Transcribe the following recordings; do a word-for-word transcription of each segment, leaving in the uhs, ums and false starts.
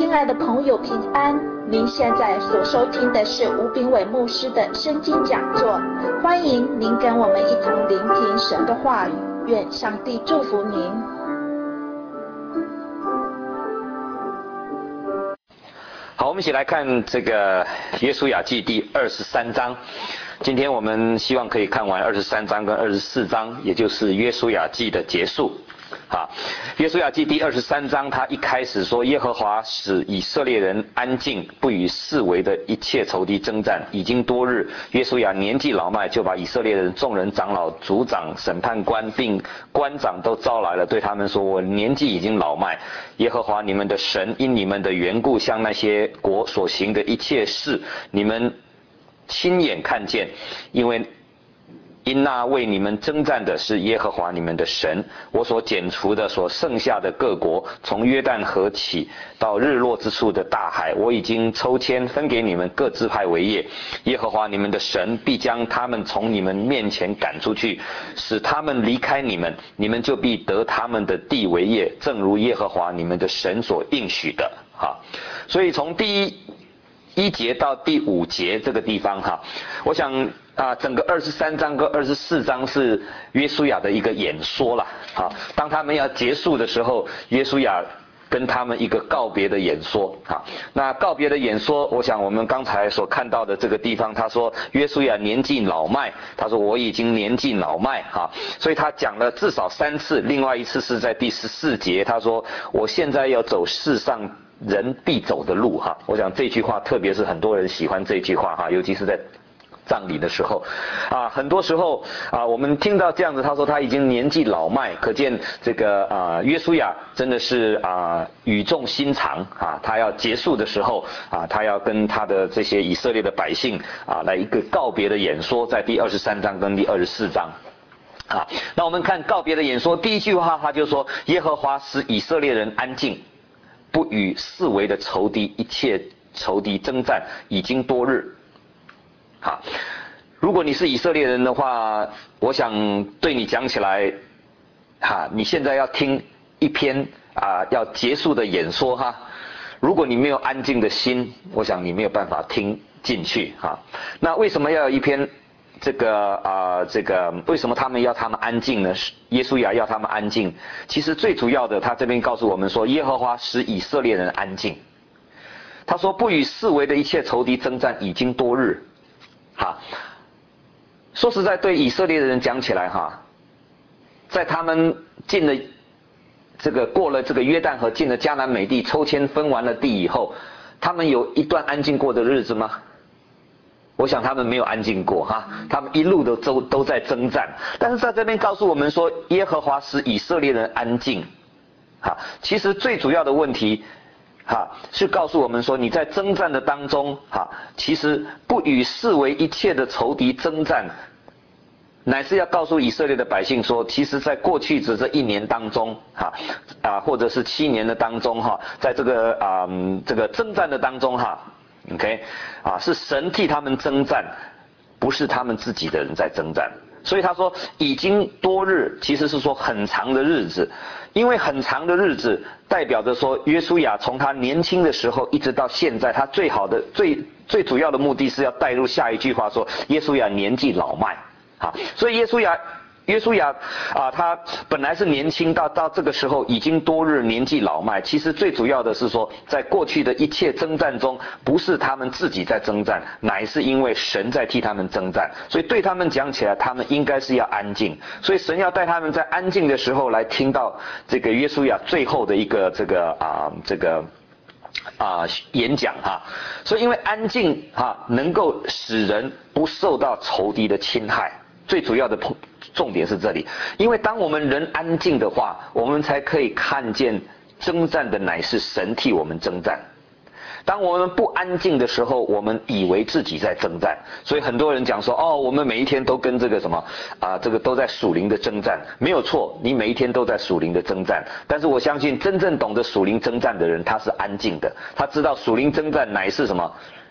亲爱的朋友，平安！您现在所收听的是吴炳伟牧师的圣经讲座，欢迎您跟我们一同聆听神的话语，愿上帝祝福您。 好，我们一起来看这个约书亚记第二十三章。今天我们希望可以看完二十三章跟二十四章，也就是约书亚记的结束。啊，约书亚记第二十三章，他一开始说，耶和华使以色列人安静，不与四围的一切仇敌征战，已经多日。约书亚年纪老迈，就把以色列人、众人、长老、族长、审判官并官长都招来了，对他们说：我年纪已经老迈，耶和华你们的神因你们的缘故，向那些国所行的一切事，你们亲眼看见，因为因那为你们征战的是耶和华你们的神，我所剪除的所剩下的各国，从约旦河起到日落之处的大海，我已经抽签分给你们各支派为业。耶和华你们的神必将他们从你们面前赶出去，使他们离开你们，你们就必得他们的地为业，正如耶和华你们的神所应许的。哈，所以从第一一节到第五节这个地方哈，我想啊，整个二十三章跟二十四章是约书亚的一个演说了啊。当他们要结束的时候，约书亚跟他们一个告别的演说啊。那告别的演说，我想我们刚才所看到的这个地方，他说约书亚年纪老迈，他说我已经年纪老迈啊，所以他讲了至少三次，另外一次是在第十四节，他说我现在要走世上人必走的路哈。我想这句话，特别是很多人喜欢这句话哈，尤其是在葬礼的时候，啊，很多时候啊，我们听到这样子，他说他已经年纪老迈，可见这个啊，约书亚真的是啊语重心长啊，他要结束的时候啊，他要跟他的这些以色列的百姓啊来一个告别的演说，在第二十三章跟第二十四章。啊，那我们看告别的演说，第一句话他就说：耶和华使以色列人安静，不与四围的仇敌一切仇敌征战，已经多日。啊，如果你是以色列人的话，我想对你讲起来，哈，你现在要听一篇啊要结束的演说哈，如果你没有安静的心，我想你没有办法听进去哈。那为什么要有一篇这个啊这个为什么他们要他们安静呢？耶稣亚要他们安静，其实最主要的，他这边告诉我们说，耶和华使以色列人安静。他说不与四围的一切仇敌征战，已经多日。哈，说实在，对以色列的人讲起来哈，在他们进了这个过了这个约旦河，进了迦南美地，抽签分完了地以后，他们有一段安静过的日子吗？我想他们没有安静过哈，他们一路都都都在征战。但是在这边告诉我们说，耶和华使以色列人安静。哈，其实最主要的问题。哈，是告诉我们说，你在征战的当中，哈，其实不与四围一切的仇敌征战，乃是要告诉以色列的百姓说，其实在过去的这一年当中，哈啊，或者是七年的当中，哈，在这个啊、嗯、这个征战的当中，哈 ，OK， 啊，是神替他们征战，不是他们自己的人在征战。所以他说已经多日，其实是说很长的日子，因为很长的日子代表着说，约书亚从他年轻的时候一直到现在，他最好的最最主要的目的是要带入下一句话说，约书亚年纪老迈啊，所以约书亚约书亚啊，他本来是年轻，到到这个时候已经多日年纪老迈。其实最主要的是说，在过去的一切征战中，不是他们自己在征战，乃是因为神在替他们征战。所以对他们讲起来，他们应该是要安静。所以神要带他们在安静的时候来听到这个约书亚最后的一个这个啊这个啊演讲哈。所以因为安静哈，能够使人不受到仇敌的侵害。最主要的重点是这里，因为当我们人安静的话，我们才可以看见征战的乃是神替我们征战。当我们不安静的时候，我们以为自己在征战，所以很多人讲说，哦，我们每一天都跟这个什么啊，这个都在属灵的征战，没有错，你每一天都在属灵的征战。但是我相信，真正懂得属灵征战的人，他是安静的，他知道属灵征战乃是什么。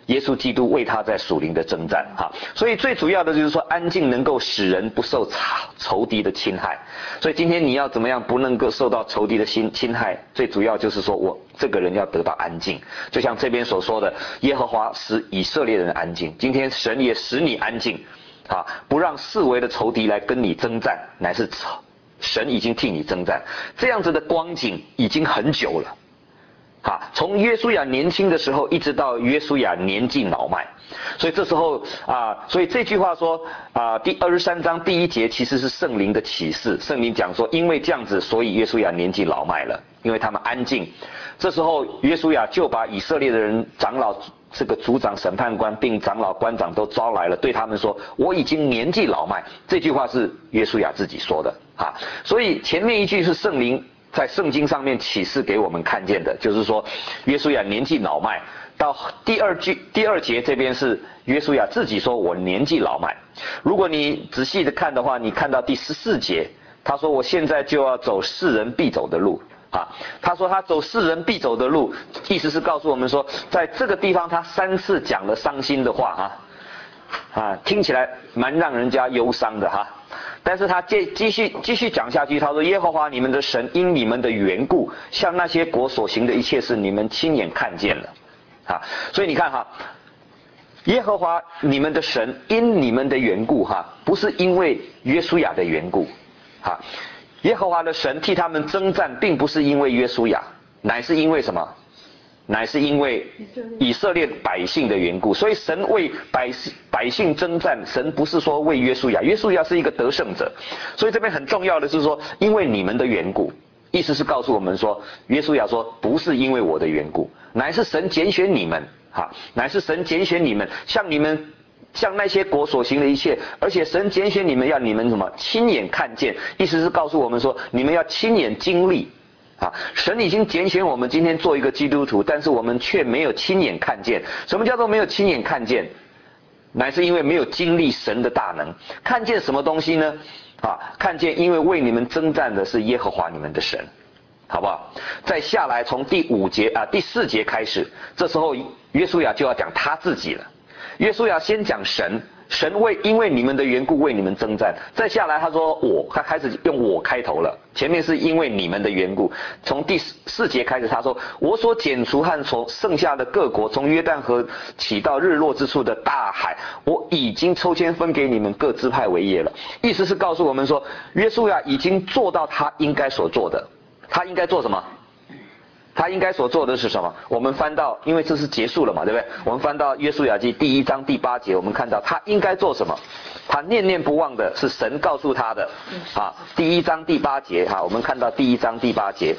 耶稣基督为他在属灵的征战哈，所以最主要的就是说安静能够使人不受仇敌的侵害。所以今天你要怎么样不能够受到仇敌的侵侵害，最主要就是说我这个人要得到安静。就像这边所说的，耶和华使以色列人安静，今天神也使你安静啊，不让四围的仇敌来跟你征战，乃是神已经替你征战。这样子的光景已经很久了啊，从约书亚年轻的时候一直到约书亚年纪老迈，所以这时候啊，所以这句话说啊，第二十三章第一节其实是圣灵的启示。圣灵讲说，因为这样子，所以约书亚年纪老迈了，因为他们安静。这时候约书亚就把以色列的人长老、这个族长、审判官并长老、官长都招来了，对他们说：“我已经年纪老迈。”这句话是约书亚自己说的啊，所以前面一句是圣灵在圣经上面启示给我们看见的，就是说约书亚年纪老迈。到第二句第二节这边是约书亚自己说我年纪老迈。如果你仔细的看的话，你看到第十四节，他说我现在就要走世人必走的路啊。他说他走世人必走的路，意思是告诉我们说，在这个地方他三次讲了伤心的话啊，啊，听起来蛮让人家忧伤的哈。但是他继继续继续讲下去，他说耶和华你们的神因你们的缘故，向那些国所行的一切事，你们亲眼看见了，啊，所以你看哈，耶和华你们的神因你们的缘故哈，不是因为约书亚的缘故，啊，耶和华的神替他们征战，并不是因为约书亚，乃是因为什么？乃是因为以色列百姓的缘故。所以神为百姓百姓征战，神不是说为约书亚，约书亚是一个得胜者。所以这边很重要的是说，因为你们的缘故，意思是告诉我们说，约书亚说不是因为我的缘故，乃是神拣选你们哈，乃是神拣选你们，像你们像那些国所行的一切，而且神拣选你们要你们什么亲眼看见，意思是告诉我们说，你们要亲眼经历。啊，神已经拣选我们今天做一个基督徒，但是我们却没有亲眼看见。什么叫做没有亲眼看见？乃是因为没有经历神的大能。看见什么东西呢？啊，看见因为为你们征战的是耶和华你们的神，好不好？再下来从第五节啊第四节开始，这时候约书亚就要讲他自己了。约书亚先讲神。神为因为你们的缘故为你们征战，再下来他说我，他开始用我开头了，前面是因为你们的缘故，从第四节开始他说我所剪除和从剩下的各国，从约旦河起到日落之处的大海，我已经抽签分给你们各支派为业了。意思是告诉我们说，约书亚已经做到他应该所做的。他应该做什么？他应该所做的是什么？我们翻到，因为这是结束了嘛，对不对？我们翻到约书亚记第一章第八节，我们看到他应该做什么？他念念不忘的是神告诉他的啊。第一章第八节哈，我们看到第一章第八节，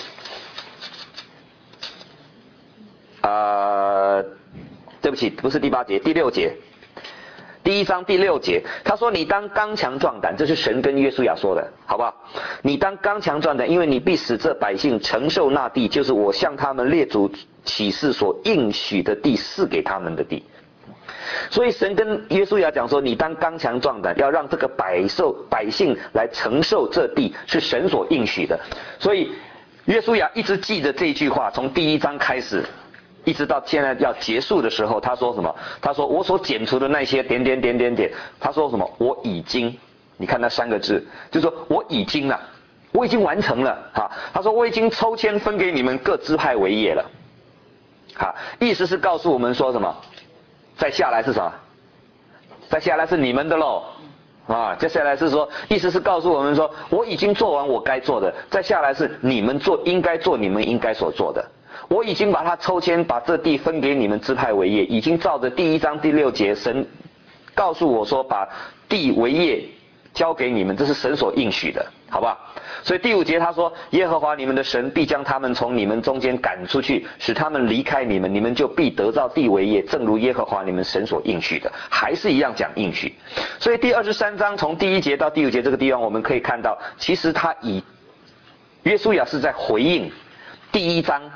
呃，对不起，不是第八节，第六节。第一章第六节，他说你当刚强壮胆，这是神跟约书亚说的，好不好？你当刚强壮胆，因为你必使这百姓承受那地，就是我向他们列祖起誓所应许的地，赐给他们的地。所以神跟约书亚讲说，你当刚强壮胆，要让这个百受百姓来承受这地，是神所应许的。所以约书亚一直记着这句话，从第一章开始。一直到现在要结束的时候，他说什么？他说我所剪除的那些点点点点点，他说什么？我已经，你看那三个字，就说我已经了，我已经完成了哈。他说我已经抽签分给你们各支派为业了，哈，意思是告诉我们说什么？再下来是什么？再下来是你们的喽，啊，接下来是说，意思是告诉我们说，我已经做完我该做的，再下来是你们做应该做你们应该所做的。我已经把它抽签，把这地分给你们支派为业，已经照着第一章第六节，神告诉我说，把地为业交给你们，这是神所应许的，好不好？所以第五节他说，耶和华你们的神必将他们从你们中间赶出去，使他们离开你们，你们就必得到地为业，正如耶和华你们神所应许的，还是一样讲应许。所以第二十三章从第一节到第五节这个地方，我们可以看到，其实他以约书亚是在回应第一章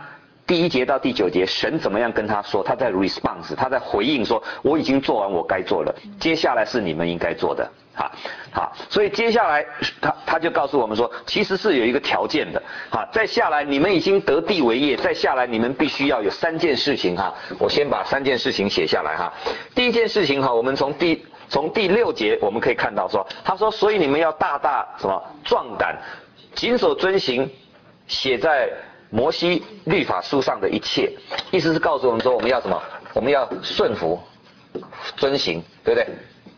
第一节到第九节，神怎么样跟他说？他在 response， 他在回应说，我已经做完我该做了，接下来是你们应该做的。好，好，所以接下来他他就告诉我们说，其实是有一个条件的。好，再下来你们已经得地为业，再下来你们必须要有三件事情哈。我先把三件事情写下来哈。第一件事情哈，我们从第从第六节我们可以看到说，他说，所以你们要大大什么壮胆，谨守遵行写在摩西律法书上的一切，意思是告诉我们说，我们要什么？我们要顺服遵行，对不对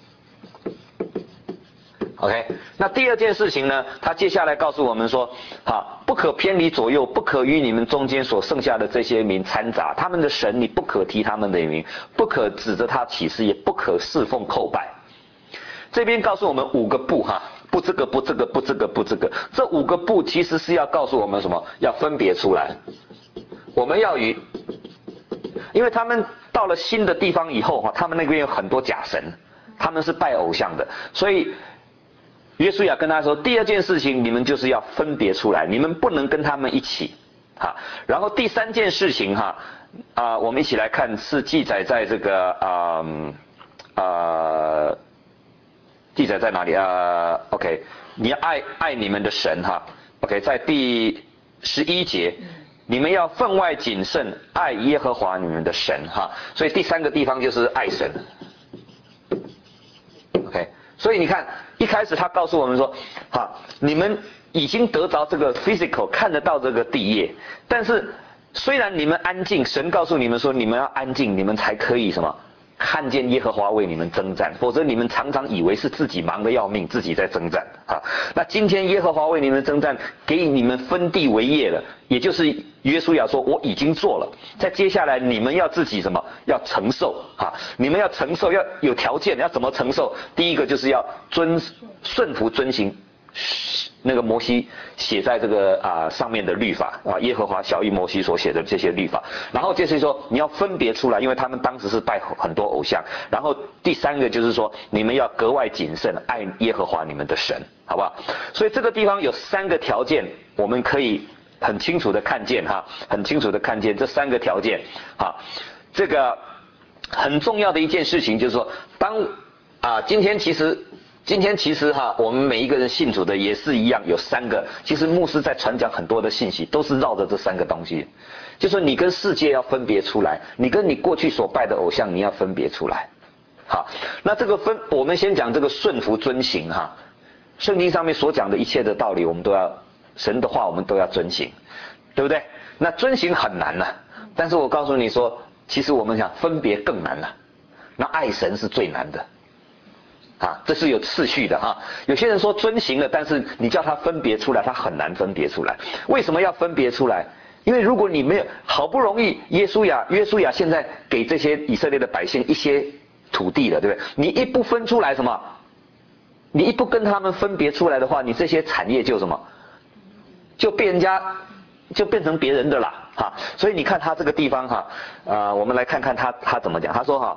？OK， 那第二件事情呢，他接下来告诉我们说，哈，不可偏离左右，不可与你们中间所剩下的这些民掺杂，他们的神你不可提他们的名，不可指着他起誓，也不可侍奉叩拜。这边告诉我们五个不哈，不这个不这个不这个不这个，这五个不其实是要告诉我们什么？要分别出来，我们要与，因为他们到了新的地方以后哈，他们那边有很多假神，他们是拜偶像的，所以约书亚跟他说，第二件事情你们就是要分别出来，你们不能跟他们一起，哈。然后第三件事情哈，啊、呃，我们一起来看，是记载在这个啊啊、呃，记载在哪里啊、呃、？OK， 你要爱爱你们的神哈。OK， 在第十一节，你们要分外谨慎，爱耶和华你们的神哈。所以第三个地方就是爱神。OK。所以你看，一开始他告诉我们说，哈，你们已经得着这个 physical 看得到这个地业，但是虽然你们安静，神告诉你们说，你们要安静，你们才可以什么？看见耶和华为你们征战，否则你们常常以为是自己忙得要命，自己在征战啊。那今天耶和华为你们征战，给你们分地为业了，也就是约书亚说我已经做了。在接下来你们要自己什么？要承受啊！你们要承受，要有条件，要怎么承受？第一个就是要遵顺服遵行那个摩西写在这个啊上面的律法啊，耶和华晓谕摩西所写的这些律法。然后就是说你要分别出来，因为他们当时是拜很多偶像。然后第三个就是说你们要格外谨慎，爱耶和华你们的神，好不好？所以这个地方有三个条件，我们可以很清楚的看见哈，很清楚的看见这三个条件哈。这个很重要的一件事情就是说，当啊今天其实。今天其实哈，我们每一个人信主的也是一样，有三个。其实牧师在传讲很多的信息，都是绕着这三个东西。就说你跟世界要分别出来，你跟你过去所拜的偶像你要分别出来。好，那这个分，我们先讲这个顺服遵行哈。圣经上面所讲的一切的道理，我们都要神的话，我们都要遵行，对不对？那遵行很难呐、啊，但是我告诉你说，其实我们想分别更难了、啊。那爱神是最难的。啊，这是有次序的哈。有些人说遵行了，但是你叫他分别出来，他很难分别出来。为什么要分别出来？因为如果你没有，好不容易耶稣亚约书亚现在给这些以色列的百姓一些土地了，对不对？你一不分出来什么？你一不跟他们分别出来的话，你这些产业就什么？就被人家就变成别人的啦，哈。所以你看他这个地方哈，啊、呃，我们来看看他他怎么讲。他说哈。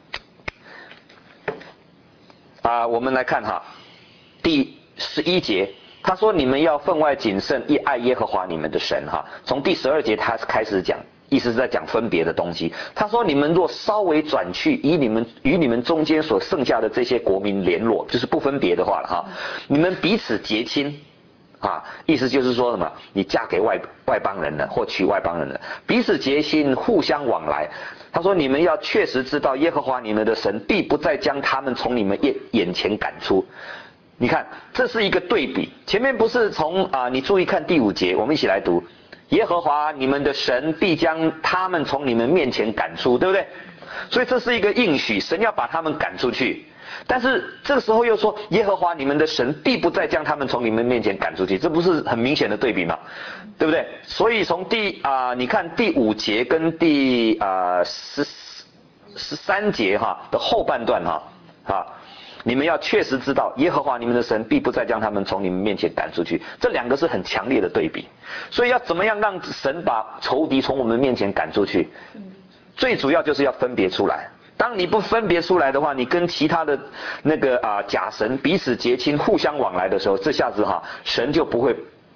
啊、呃，我们来看哈，第十一节，他说你们要分外谨慎，一爱耶和华你们的神哈。从第十二节他开始讲，意思是在讲分别的东西。他说你们若稍微转去，以你们与你们中间所剩下的这些国民联络，就是不分别的话了哈。你们彼此结亲啊，意思就是说什么？你嫁给外外邦人了，或娶外邦人了，彼此结亲，互相往来。他说你们要确实知道耶和华你们的神必不再将他们从你们眼眼前赶出。你看这是一个对比，前面不是从啊、呃、你注意看第五节，我们一起来读，耶和华你们的神必将他们从你们面前赶出，对不对？所以这是一个应许，神要把他们赶出去。但是这个时候又说耶和华你们的神必不再将他们从你们面前赶出去，这不是很明显的对比吗？对不对？所以从第啊、呃、你看第五节跟第啊十十三节哈的后半段哈啊，你们要确实知道耶和华你们的神必不再将他们从你们面前赶出去，这两个是很强烈的对比。所以要怎么样让神把仇敌从我们面前赶出去？最主要就是要分别出来。当你不分别出来的话，你跟其他的那个啊、呃、假神彼此结亲，互相往来的时候，这下子哈神就不会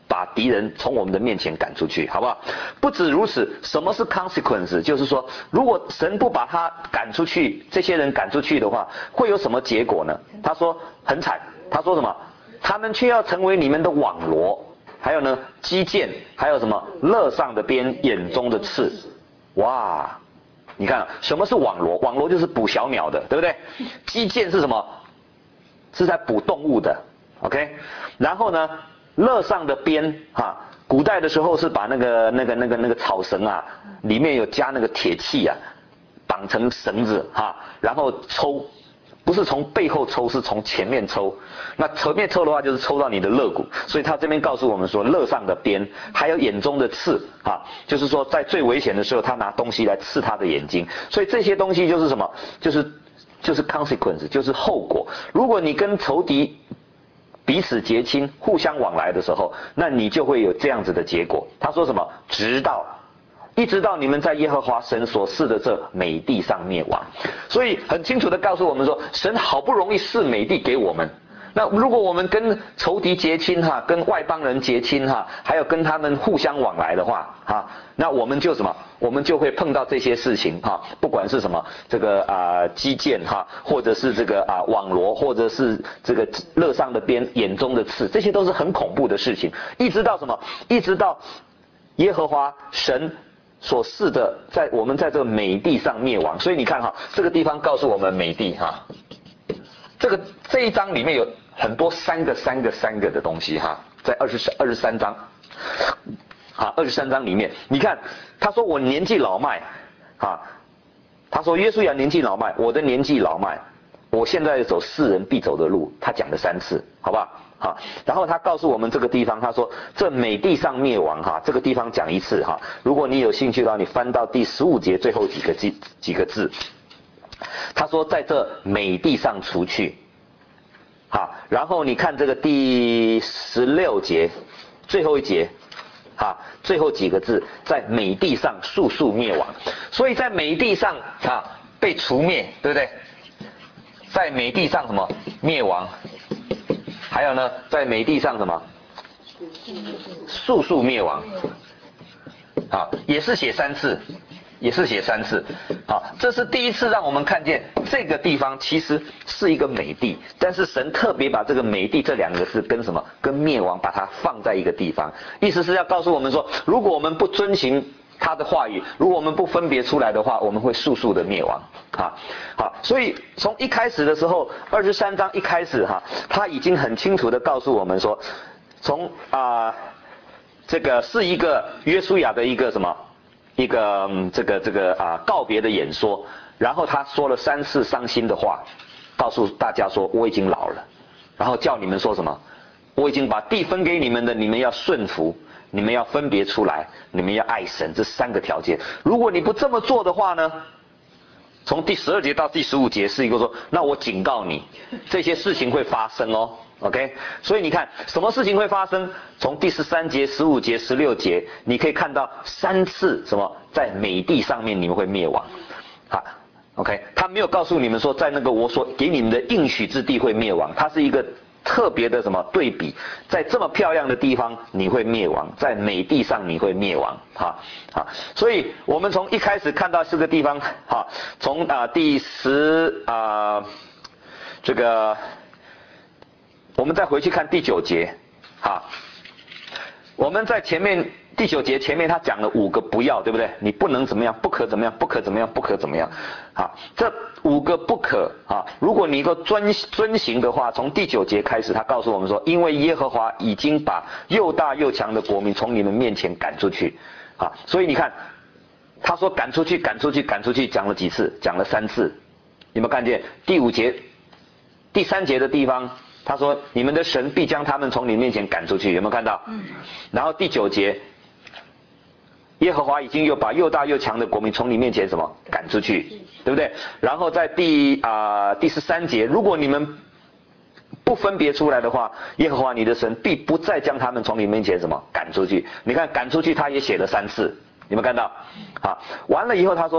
把敌人从我们的面前赶出去，好不好？不止如此，什么是 consequence？ 就是说，如果神不把他赶出去，这些人赶出去的话，会有什么结果呢？他说很惨，他说什么？他们却要成为你们的网罗，还有呢，击剑，还有什么肋上的鞭，眼中的刺。哇，你看什么是网罗？网罗就是捕小鸟的，对不对？击剑是什么？是在捕动物的 ，OK？ 然后呢？肋上的鞭哈，古代的时候是把那个那个那个那个草绳啊，里面有加那个铁器啊，绑成绳子哈，然后抽，不是从背后抽，是从前面抽。那前面抽的话，就是抽到你的肋骨。所以他这边告诉我们说，肋上的鞭，还有眼中的刺啊，就是说在最危险的时候，他拿东西来刺他的眼睛。所以这些东西就是什么？就是就是 consequence， 就是后果。如果你跟仇敌彼此结亲，互相往来的时候，那你就会有这样子的结果。他说什么？直到，一直到你们在耶和华神所赐的这美地上灭亡。所以很清楚的告诉我们说，神好不容易赐美地给我们。那如果我们跟仇敌结亲哈，跟外邦人结亲哈，还有跟他们互相往来的话哈，那我们就什么？我们就会碰到这些事情哈，不管是什么这个啊击剑哈，或者是这个啊网罗，或者是这个肋上的鞭，眼中的刺，这些都是很恐怖的事情。一直到什么？一直到耶和华神所赐的，在我们在这个美地上灭亡。所以你看哈，这个地方告诉我们美地哈，这个这一章里面有很多三个三个三个的东西哈，在二十二十三章。啊，二十三章里面，你看，他说我年纪老迈，啊，他说约书亚年纪老迈，我的年纪老迈，我现在走世人必走的路，他讲了三次，好不好？好，然后他告诉我们这个地方，他说这美地上灭亡哈，这个地方讲一次哈，如果你有兴趣的话，你翻到第十五节最后几个几几个字，他说在这美地上除去，好，然后你看这个第十六节最后一节。啊，最后几个字，在美地上速速灭亡，所以在美地上啊被除灭，对不对？在美地上什么灭亡？还有呢，在美地上什么速速灭亡？啊，也是写三次，也是写三次。好，这是第一次让我们看见这个地方其实是一个美地，但是神特别把这个美地这两个字跟什么？跟灭亡把它放在一个地方，意思是要告诉我们说，如果我们不遵行他的话语，如果我们不分别出来的话，我们会速速的灭亡。啊，好，所以从一开始的时候，二十三章一开始哈，他已经很清楚的告诉我们说，从啊、呃、这个是一个约书亚的一个什么？一个、嗯、这个这个啊告别的演说，然后他说了三次伤心的话，告诉大家说我已经老了，然后叫你们说什么？我已经把地分给你们的，你们要顺服，你们要分别出来，你们要爱神，这三个条件。如果你不这么做的话呢？从第十二节到第十五节是一个说，那我警告你，这些事情会发生哦。OK， 所以你看什么事情会发生？从第十三节、十五节、十六节，你可以看到三次什么在美地上面你们会灭亡。好 ，OK， 他没有告诉你们说在那个我所给你们的应许之地会灭亡，它是一个特别的什么对比，在这么漂亮的地方你会灭亡，在美地上你会灭亡。哈，好，所以我们从一开始看到这个地方，哈，从啊、呃、第十啊、呃、这个。我们再回去看第九节，哈，我们在前面第九节前面他讲了五个不要，对不对？你不能怎么样，不可怎么样，不可怎么样，不可怎么样，啊，这五个不可啊，如果你能够遵遵行的话，从第九节开始，他告诉我们说，因为耶和华已经把又大又强的国民从你们面前赶出去，啊，所以你看，他说赶出去，赶出去，赶出去，讲了几次？讲了三次，有没有看见？第五节、第三节的地方。他说：“你们的神必将他们从你面前赶出去，有没有看到？嗯。然后第九节，耶和华已经又把又大又强的国民从你面前什么赶出去，对不对？然后在第啊、呃、第十三节，如果你们不分别出来的话，耶和华你的神必不再将他们从你面前什么赶出去。你看赶出去，他也写了三次，有没有看到？好，完了以后他说。”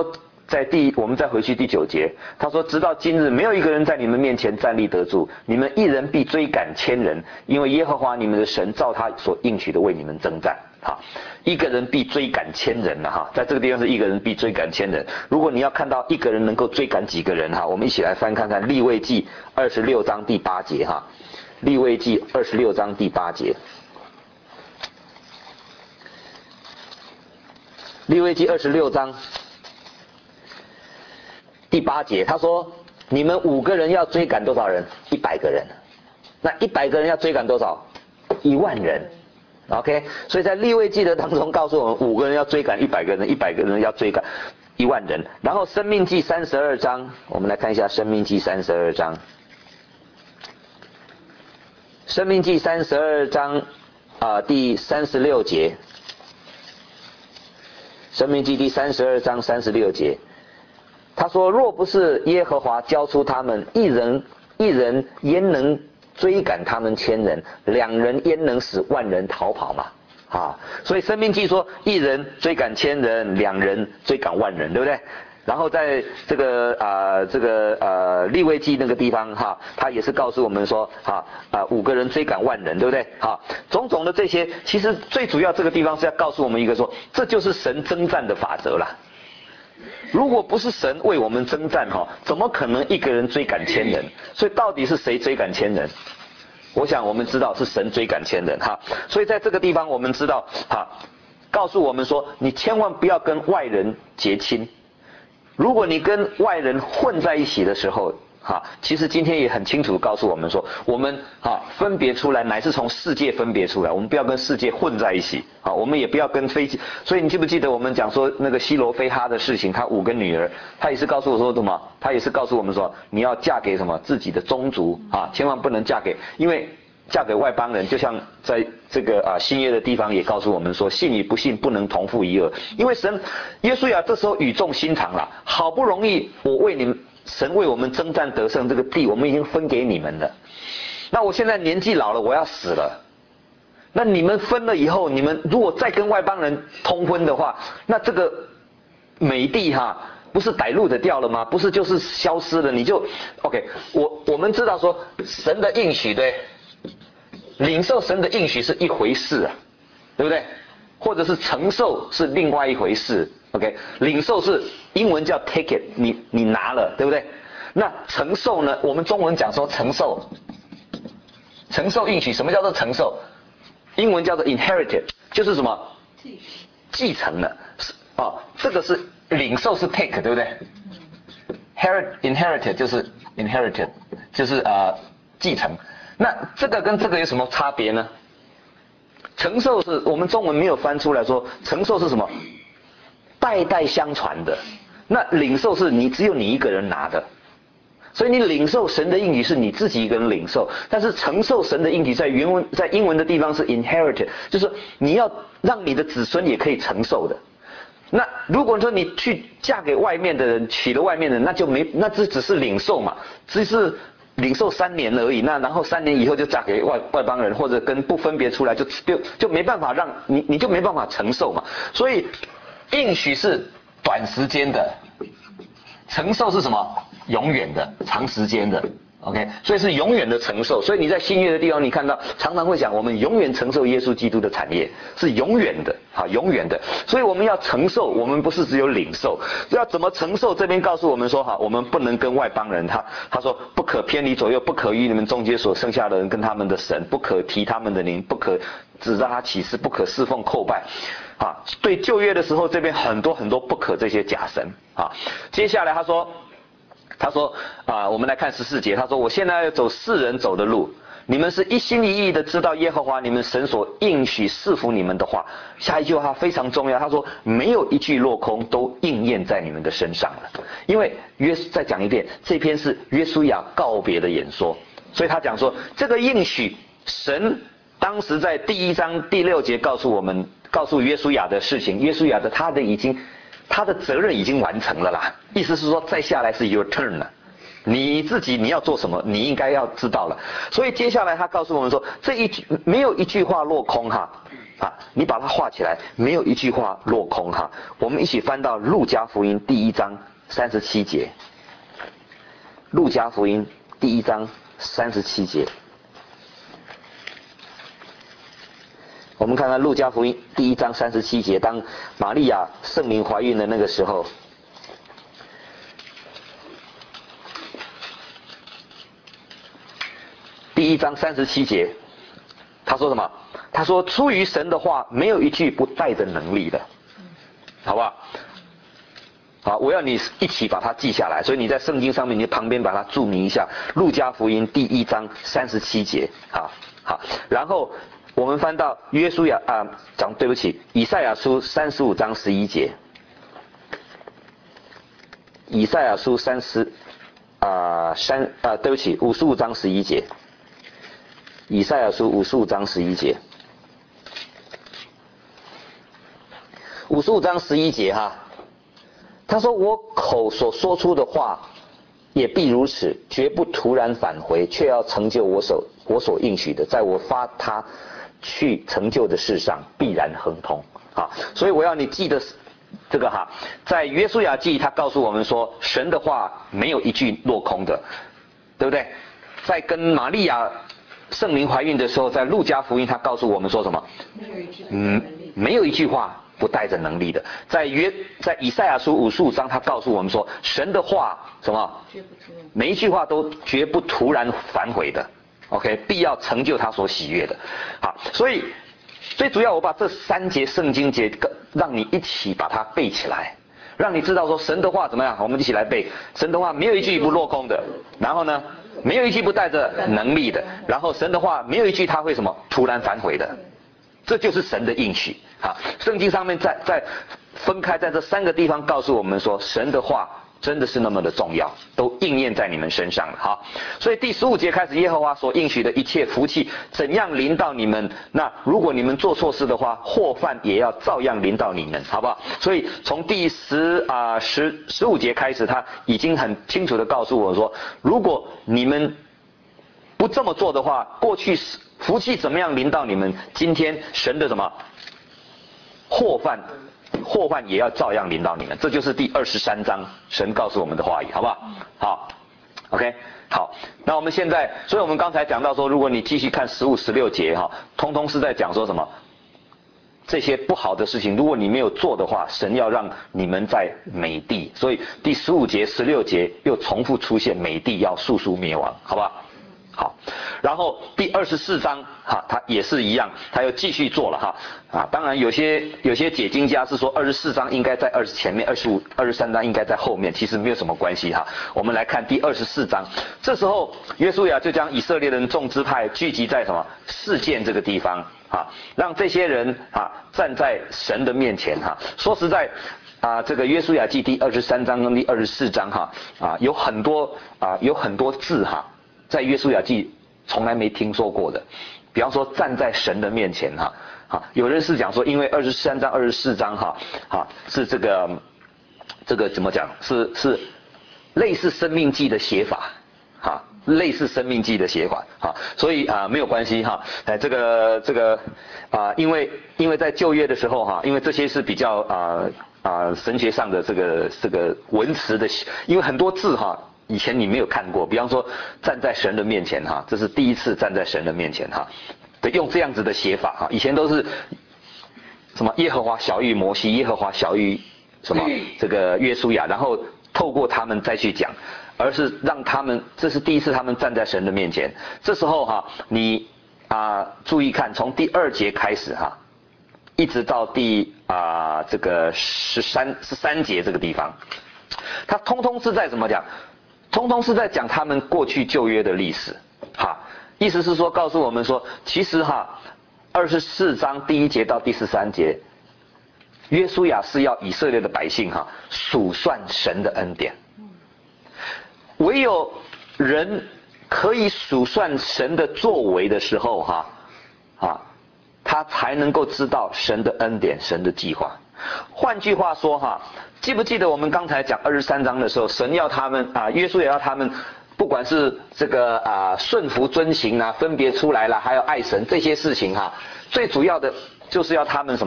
在第我们再回去第九节，他说直到今日没有一个人在你们面前站立得住，你们一人必追赶千人，因为耶和华你们的神照他所应许的为你们征战。好，一个人必追赶千人了哈，在这个地方是一个人必追赶千人。如果你要看到一个人能够追赶几个人哈，我们一起来翻看看利未记二十六章第八节哈，利未记二十六章第八节。利未记二十六章第八节，他说：“你们五个人要追赶多少人？一百个人。那一百个人要追赶多少？一万人。OK， 所以在利未记的当中告诉我们，五个人要追赶一百个人，一百个人要追赶一万人。然后申命记三十二章，我们来看一下申命记三十二章。申命记三十二章啊、呃、第三十六节。”申命记第三十二章三十六节，他说：“若不是耶和华交出他们，一人一人焉能追赶他们千人？两人焉能使万人逃跑嘛？”啊，所以申命记说，一人追赶千人，两人追赶万人，对不对？然后在这个啊、呃、这个呃利未记那个地方哈，他也是告诉我们说哈啊、呃、五个人追赶万人，对不对？哈，种种的这些，其实最主要这个地方是要告诉我们一个说，这就是神征战的法则啦。如果不是神为我们征战哈，怎么可能一个人追赶千人？所以到底是谁追赶千人？我想我们知道是神追赶千人哈。所以在这个地方我们知道哈，告诉我们说，你千万不要跟外人结亲。如果你跟外人混在一起的时候，哈，其实今天也很清楚告诉我们说，我们哈分别出来，乃是从世界分别出来，我们不要跟世界混在一起，啊，我们也不要跟非，所以你记不记得我们讲说那个西罗非哈的事情，他五个女儿，他也是告诉我说什么？他也是告诉我们说，你要嫁给什么自己的宗族啊，千万不能嫁给，因为嫁给外邦人，就像在这个啊新约的地方也告诉我们说，信与不信不能同父一轭，因为神耶稣亚这时候语重心长了，好不容易我为你们神为我们征战得胜，这个地我们已经分给你们了，那我现在年纪老了，我要死了，那你们分了以后，你们如果再跟外邦人通婚的话，那这个美地哈不是逮路的掉了吗？不是就是消失了？你就 OK， 我我们知道说神的应许，对，领受神的应许是一回事啊，对不对？或者是承受是另外一回事。OK， 领受是英文叫 take it， 你你拿了，对不对？那承受呢？我们中文讲说承受，承受应许，什么叫做承受？英文叫做 inherited， 就是什么？继承了。哦，这个是领受是 take， 对不对 ？inherited 就是 inherited， 就是呃继承。那这个跟这个有什么差别呢？承受是我们中文没有翻出来说，承受是什么？代代相传的。那领受是你只有你一个人拿的，所以你领受神的应许是你自己一个人领受，但是承受神的应许在原文在英文的地方是 inherited， 就是你要让你的子孙也可以承受的。那如果说你去嫁给外面的人，娶了外面的人，那就没，那这只是领受嘛，只是领受三年而已。那然后三年以后就嫁给外外邦人，或者跟不分别出来，就就就没办法让你，你就没办法承受嘛。所以应许是短时间的，承受是什么？永远的，长时间的。OK， 所以是永远的承受。所以你在新约的地方，你看到常常会讲，我们永远承受耶稣基督的产业，是永远的，好，永远的。所以我们要承受，我们不是只有领受。要怎么承受？这边告诉我们说，哈，我们不能跟外邦人，他他说不可偏离左右，不可与你们中间所剩下的人跟他们的神，不可提他们的名，不可指着他起誓，不可侍奉叩拜。啊，对旧约的时候，这边很多很多不可这些假神啊。接下来他说。他说啊，我们来看十四节，他说我现在要走世人走的路，你们是一心一意的知道耶和华你们神所应许赐福你们的话。下一句话非常重要，他说没有一句落空，都应验在你们的身上了。因为约再讲一遍，这篇是约书亚告别的演说，所以他讲说这个应许神当时在第一章第六节告诉我们，告诉约书亚的事情，约书亚的他的已经。他的责任已经完成了啦，意思是说再下来是 your turn 了，你自己你要做什么，你应该要知道了。所以接下来他告诉我们说，这一句没有一句话落空哈，啊，你把它画起来，没有一句话落空哈。我们一起翻到路加福音第一章三十七节，路加福音第一章三十七节。我们看看路加福音第一章三十七节，当玛利亚圣灵怀孕的那个时候，第一章三十七节，他说什么？他说出于神的话，没有一句不带着能力的，好不好？好，我要你一起把它记下来，所以你在圣经上面，你旁边把它注明一下，路加福音第一章三十七节，好，好，然后我们翻到约书亚啊，讲对不起，以赛亚书三十五章十一节，以赛亚书三十啊三啊对不起五十五章十一节，以赛亚书五十五章十一节，五十五章十一节哈，他说我口所说出的话，也必如此，绝不突然返回，却要成就我所我所应许的，在我发他去成就的事上必然亨通啊！所以我要你记得这个哈，在约书亚记他告诉我们说，神的话没有一句落空的，对不对？在跟玛利亚圣灵怀孕的时候，在路加福音他告诉我们说什么？没有一句嗯，没有一句话不带着能力的。在约在以赛亚书五十五章，他告诉我们说，神的话什么？每一句话都绝不突然反悔的。OK， 必要成就他所喜悦的。好，所以最主要我把这三节圣经节让你一起把它背起来，让你知道说神的话怎么样，我们一起来背。神的话没有一句不落空的，然后呢，没有一句不带着能力的，然后神的话没有一句他会什么突然反悔的，这就是神的应许。好，圣经上面在在分开在这三个地方告诉我们说，神的话真的是那么的重要，都应验在你们身上了。好，所以第十五节开始，耶和华所应许的一切福气怎样临到你们，那如果你们做错事的话，祸患也要照样临到你们，好不好？所以从第十啊十十五节开始，他已经很清楚的告诉我说，如果你们不这么做的话，过去福气怎么样临到你们，今天神的什么祸患祸患也要照样临到你们，这就是第二十三章神告诉我们的话语，好不好？好 ，OK， 好，那我们现在，所以我们刚才讲到说，如果你继续看十五、十六节哈，通通是在讲说什么？这些不好的事情，如果你没有做的话，神要让你们在美地，所以第十五节、十六节又重复出现美地要速速灭亡，好不好？好，然后第二十四章哈，他也是一样，他又继续做了哈啊。当然有些有些解经家是说二十四章应该在二十前面，二十五、二十三章应该在后面，其实没有什么关系哈。我们来看第二十四章，这时候约书亚就将以色列人众支派聚集在什么示剑这个地方啊，让这些人啊站在神的面前哈。说实在啊，这个约书亚记第二十三章跟第二十四章哈啊有很多啊有很多字哈。在约书亚记从来没听说过的，比方说站在神的面前哈，啊，有人是讲说，因为二十三章、二十四章哈，啊，是这个这个怎么讲？是是类似生命记的写法，哈，类似生命记的写法，哈，所以啊没有关系哈，哎，这个这个啊，因为因为在旧约的时候哈，因为这些是比较啊啊神学上的这个这个文词的，因为很多字哈。以前你没有看过，比方说站在神的面前哈，这是第一次站在神的面前哈，对，用这样子的写法哈，以前都是什么耶和华小谕摩西，耶和华小谕什么这个约书亚，然后透过他们再去讲，而是让他们，这是第一次他们站在神的面前，这时候哈，你啊注意看，从第二节开始哈，一直到第啊这个十三十三节这个地方，它通通是在怎么讲？通通是在讲他们过去旧约的历史，哈，意思是说告诉我们说，其实哈，二十四章第一节到第十三节，约书亚是要以色列的百姓哈数算神的恩典，唯有人可以数算神的作为的时候哈，啊，他才能够知道神的恩典、神的计划。换句话说哈，记不记得我们刚才讲二十三章的时候，神要他们啊，约书亚要他们，不管是这个啊顺服遵行啊，分别出来了，还有爱神这些事情哈，最主要的就是要他们什么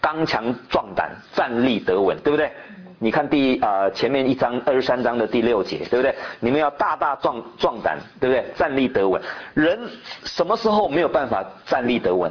刚强壮胆，站立得稳，对不对？你看第呃前面一章二十三章的第六节，对不对？你们要大大壮壮胆，对不对？站立得稳。人什么时候没有办法站立得稳？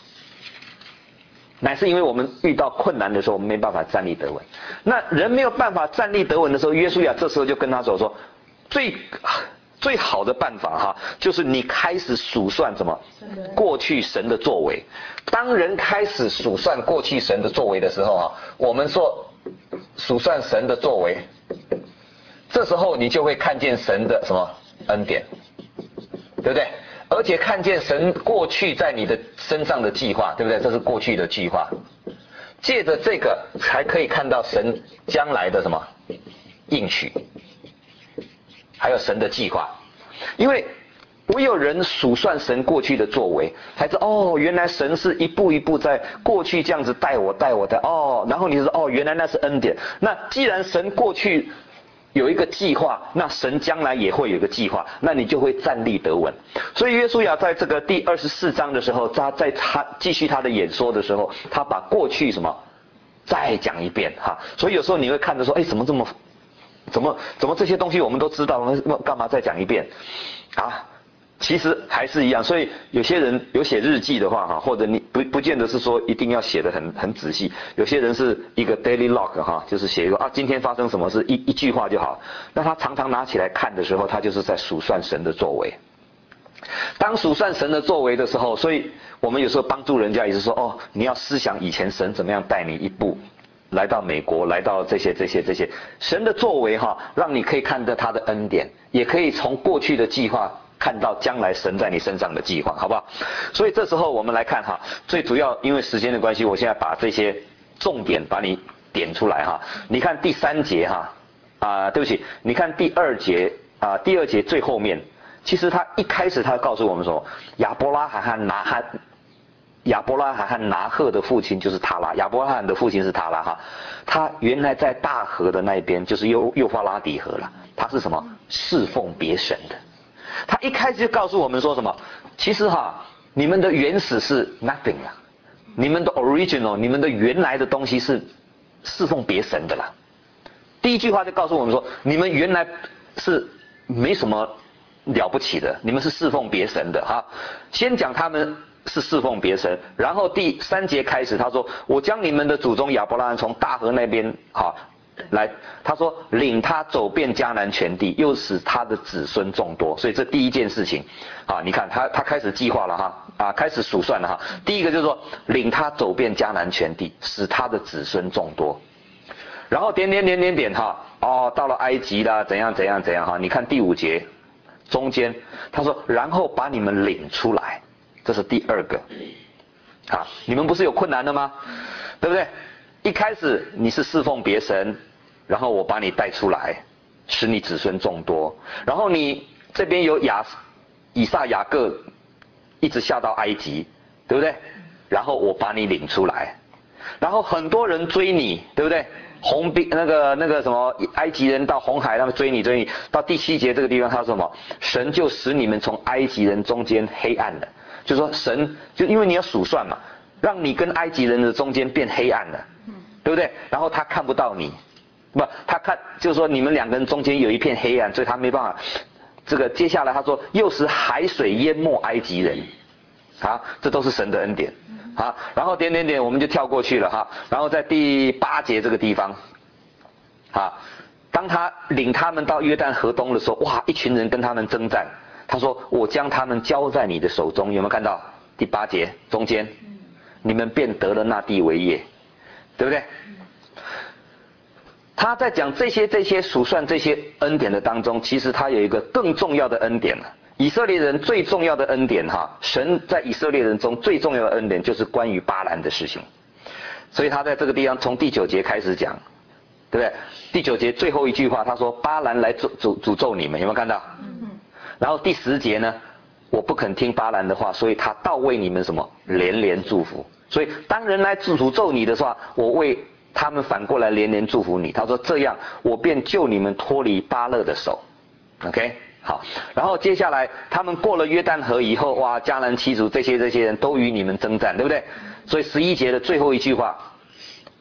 乃是因为我们遇到困难的时候，我们没办法站立得稳。那人没有办法站立得稳的时候，约书亚这时候就跟他说说，最最好的办法哈，就是你开始数算什么？过去神的作为。当人开始数算过去神的作为的时候哈，我们说数算神的作为，这时候你就会看见神的什么恩典，对不对？而且看见神过去在你的身上的计划，对不对？这是过去的计划。借着这个才可以看到神将来的什么应许，还有神的计划。因为唯有人数算神过去的作为，才知道哦，原来神是一步一步在过去这样子带我带我带哦，然后你就说哦，原来那是恩典。那既然神过去有一个计划，那神将来也会有一个计划，那你就会站立得稳。所以约书亚在这个第二十四章的时候，他在他继续他的演说的时候，他把过去什么再讲一遍哈。所以有时候你会看着说，哎，怎么这么怎么怎么这些东西我们都知道，那干嘛再讲一遍啊？其实还是一样，所以有些人有写日记的话哈，或者你不不见得是说一定要写得很很仔细，有些人是一个 daily log 哈，就是写一个啊今天发生什么事，一一句话就好。那他常常拿起来看的时候，他就是在数算神的作为。当数算神的作为的时候，所以我们有时候帮助人家也是说，哦，你要思想以前神怎么样带你一步来到美国，来到这些这些这些神的作为哈，让你可以看到他的恩典，也可以从过去的计划看到将来神在你身上的计划，好不好？所以这时候我们来看哈，最主要因为时间的关系，我现在把这些重点把你点出来哈。你看第三节哈，啊、呃，对不起，你看第二节啊、呃，第二节最后面，其实他一开始他告诉我们说，亚伯拉罕和拿罕，亚伯拉罕和拿赫的父亲就是塔拉，亚伯拉罕的父亲是塔拉哈，他原来在大河的那边就是幼幼发拉底河了，他是什么侍奉别神的。他一开始就告诉我们说什么？其实哈，你们的原始是 nothing 了，你们的 original， 你们的原来的东西是侍奉别神的了。第一句话就告诉我们说，你们原来是没什么了不起的，你们是侍奉别神的哈。先讲他们是侍奉别神，然后第三节开始他说，我将你们的祖宗亚伯拉罕从大河那边哈。来，他说领他走遍迦南全地，又使他的子孙众多。所以这第一件事情，啊，你看他他开始计划了哈，啊，开始数算了哈。第一个就是说领他走遍迦南全地，使他的子孙众多。然后点点点点点哈，哦，到了埃及啦，怎样怎样怎样哈。你看第五节中间，他说然后把你们领出来，这是第二个。啊，你们不是有困难的吗？对不对？一开始你是侍奉别神，然后我把你带出来，使你子孙众多。然后你这边有亚以撒雅各一直下到埃及，对不对？然后我把你领出来，然后很多人追你，对不对？红兵那个那个什么埃及人到红海，他们追你追你，到第七节这个地方他说什么？神就使你们从埃及人中间黑暗了，就说神就因为你要数算嘛，让你跟埃及人的中间变黑暗了。对不对？然后他看不到你，不，他看就是说你们两个人中间有一片黑暗，所以他没办法。这个接下来他说，又使海水淹没埃及人，啊，这都是神的恩典，啊，然后点点点我们就跳过去了哈。然后在第八节这个地方，啊，当他领他们到约旦河东的时候，哇，一群人跟他们征战。他说，我将他们交在你的手中，有没有看到第八节中间？你们便得了那地为业。对不对？他在讲这些这些数算这些恩典的当中，其实他有一个更重要的恩典。以色列人最重要的恩典哈，神在以色列人中最重要的恩典就是关于巴兰的事情。所以他在这个地方从第九节开始讲，对不对？第九节最后一句话他说巴兰来诅诅诅咒你们，有没有看到？然后第十节呢，我不肯听巴兰的话，所以他倒为你们什么连连祝福。所以当人来诅咒你的话，我为他们反过来连连祝福你。他说这样我便救你们脱离巴勒的手。 OK， 好，然后接下来他们过了约旦河以后，哇，迦南七族这些这些人都与你们征战，对不对？所以十一节的最后一句话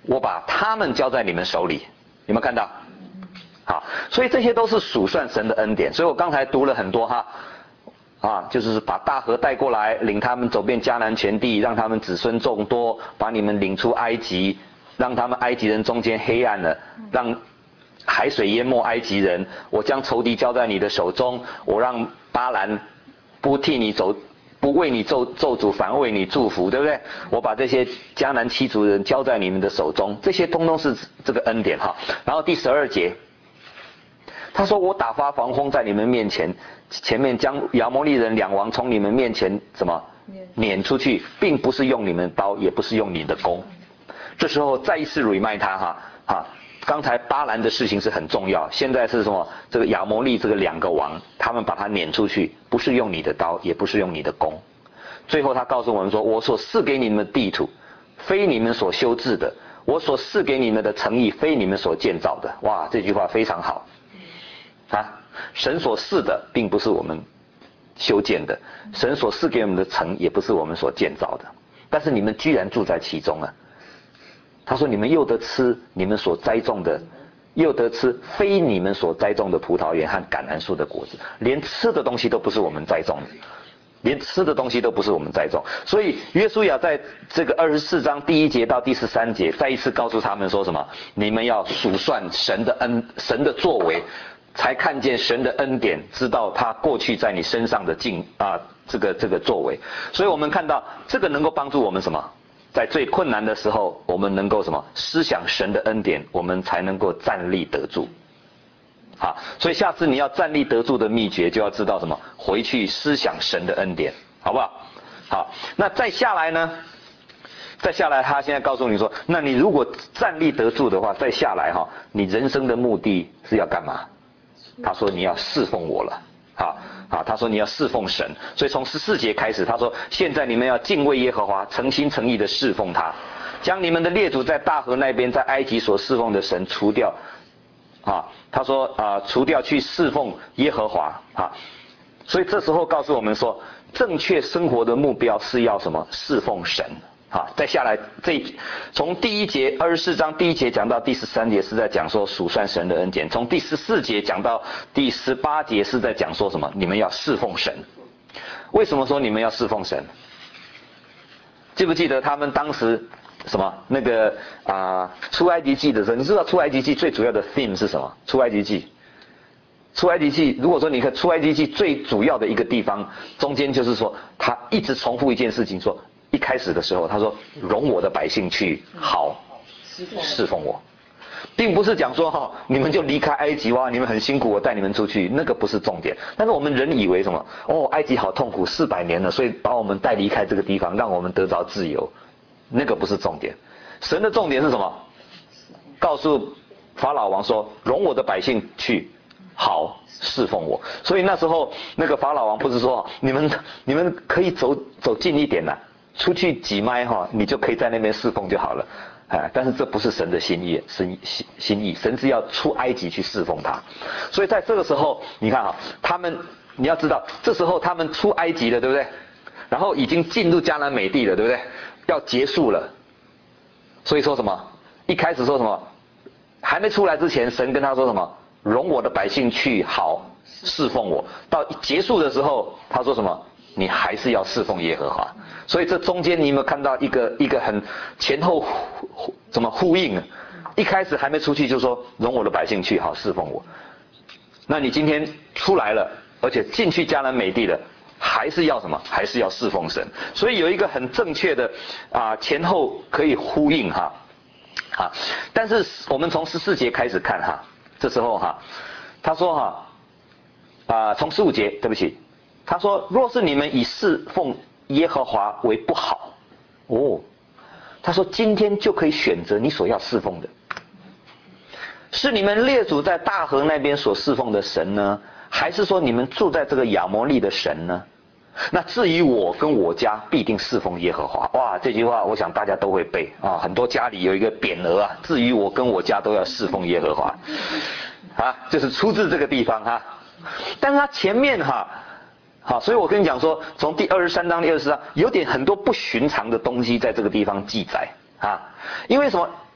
我把他们交在你们手里，有没有看到？好，所以这些都是数算神的恩典。所以我刚才读了很多哈，啊，就是把大河带过来，领他们走遍迦南全地，让他们子孙众多，把你们领出埃及，让他们埃及人中间黑暗了，让海水淹没埃及人，我将仇敌交在你的手中，我让巴兰不替你走，不为你咒咒诅，反为你祝福，对不对？我把这些迦南七族人交在你们的手中，这些通通是这个恩典哈。然后第十二节，他说我打发防风在你们面前，前面将亚摩利人两王从你们面前怎么撵出去，并不是用你们的刀，也不是用你的弓。这时候再一次 remind 他哈哈。刚才巴兰的事情是很重要，现在是什么？这个亚摩利这个两个王，他们把他撵出去，不是用你的刀，也不是用你的弓。最后他告诉我们说，我所赐给你们的地土，非你们所修治的；我所赐给你们的城邑，非你们所建造的。哇，这句话非常好啊！神所赐的并不是我们修建的，神所赐给我们的城也不是我们所建造的，但是你们居然住在其中了。他说你们又得吃你们所栽种的，又得吃非你们所栽种的葡萄园和橄榄树的果子，连吃的东西都不是我们栽种的，连吃的东西都不是我们栽种。所以约书亚在这个二十四章第一节到第十三节再一次告诉他们说什么？你们要数算神的恩，神的作为，才看见神的恩典，知道他过去在你身上的尽啊这个这个作为。所以我们看到这个能够帮助我们什么？在最困难的时候，我们能够什么？思想神的恩典，我们才能够站立得住。好，所以下次你要站立得住的秘诀，就要知道什么？回去思想神的恩典，好不好？好，那再下来呢？再下来，他现在告诉你说，那你如果站立得住的话，再下来哈，你人生的目的是要干嘛？他说你要侍奉我了，好。啊，他说你要侍奉神，所以从十四节开始，他说现在你们要敬畏耶和华，诚心诚意的侍奉他，将你们的列祖在大河那边在埃及所侍奉的神除掉。啊，他说啊，除掉去侍奉耶和华啊，所以这时候告诉我们说，正确生活的目标是要什么？侍奉神。好，再下来这从第一节二十四章第一节讲到第十三节是在讲说数算神的恩典，从第十四节讲到第十八节是在讲说什么？你们要侍奉神。为什么说你们要侍奉神？记不记得他们当时什么那个啊、呃、出埃及记的时候？你知道出埃及记最主要的 theme 是什么？出埃及记，出埃及记，如果说你看出埃及记最主要的一个地方，中间就是说他一直重复一件事情说。一开始的时候他说容我的百姓去好侍奉我，并不是讲说哈你们就离开埃及哇，你们很辛苦我带你们出去，那个不是重点。但是我们人以为什么？哦，埃及好痛苦四百年了，所以把我们带离开这个地方，让我们得着自由，那个不是重点。神的重点是什么？告诉法老王说容我的百姓去好侍奉我。所以那时候那个法老王不是说你们你们可以走走近一点啦，出去几迈哈，你就可以在那边侍奉就好了，哎，但是这不是神的心意，心心心意，神是要出埃及去侍奉他。所以在这个时候，你看啊，他们你要知道，这时候他们出埃及了，对不对？然后已经进入迦南美地了，对不对？要结束了。所以说什么？一开始说什么？还没出来之前，神跟他说什么？容我的百姓去好侍奉我。到结束的时候，他说什么？你还是要侍奉耶和华。所以这中间你有没有看到一个一个很前后怎么呼应？一开始还没出去就说容我的百姓去好侍奉我，那你今天出来了，而且进去迦南美地了，还是要什么？还是要侍奉神。所以有一个很正确的啊前后可以呼应哈啊。但是我们从十四节开始看哈，这时候哈，他说哈啊从十五节对不起，他说若是你们以侍奉耶和华为不好，哦，他说今天就可以选择你所要侍奉的，是你们列祖在大河那边所侍奉的神呢，还是说你们住在这个亚摩利的神呢？那至于我跟我家必定侍奉耶和华。哇，这句话我想大家都会背啊，很多家里有一个匾额啊，至于我跟我家都要侍奉耶和华，啊，就是出自这个地方哈。但是他前面哈。好，所以我跟你讲说，从第二十三章、第二十四章，有点很多不寻常的东西在这个地方记载啊。因为什么？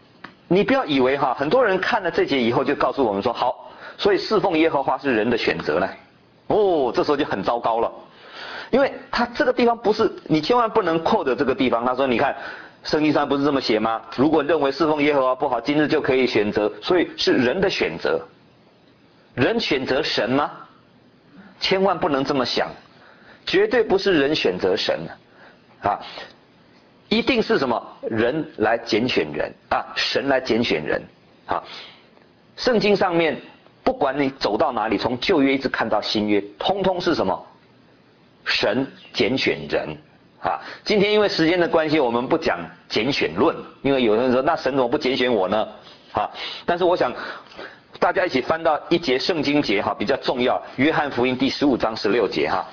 你不要以为哈，很多人看了这节以后就告诉我们说，好，所以侍奉耶和华是人的选择呢。哦，这时候就很糟糕了，因为他这个地方不是，你千万不能扣着这个地方。他说，你看，圣经上不是这么写吗？如果认为侍奉耶和华不好，今日就可以选择，所以是人的选择。人选择神吗？千万不能这么想，绝对不是人选择神啊，一定是什么人来拣选人啊，神来拣选人啊。圣经上面不管你走到哪里，从旧约一直看到新约，通通是什么？神拣选人啊。今天因为时间的关系，我们不讲拣选论，因为有人说那神怎么不拣选我呢？啊，但是我想大家一起翻到一节圣经节哈，比较重要，约翰福音第十五章十六节哈。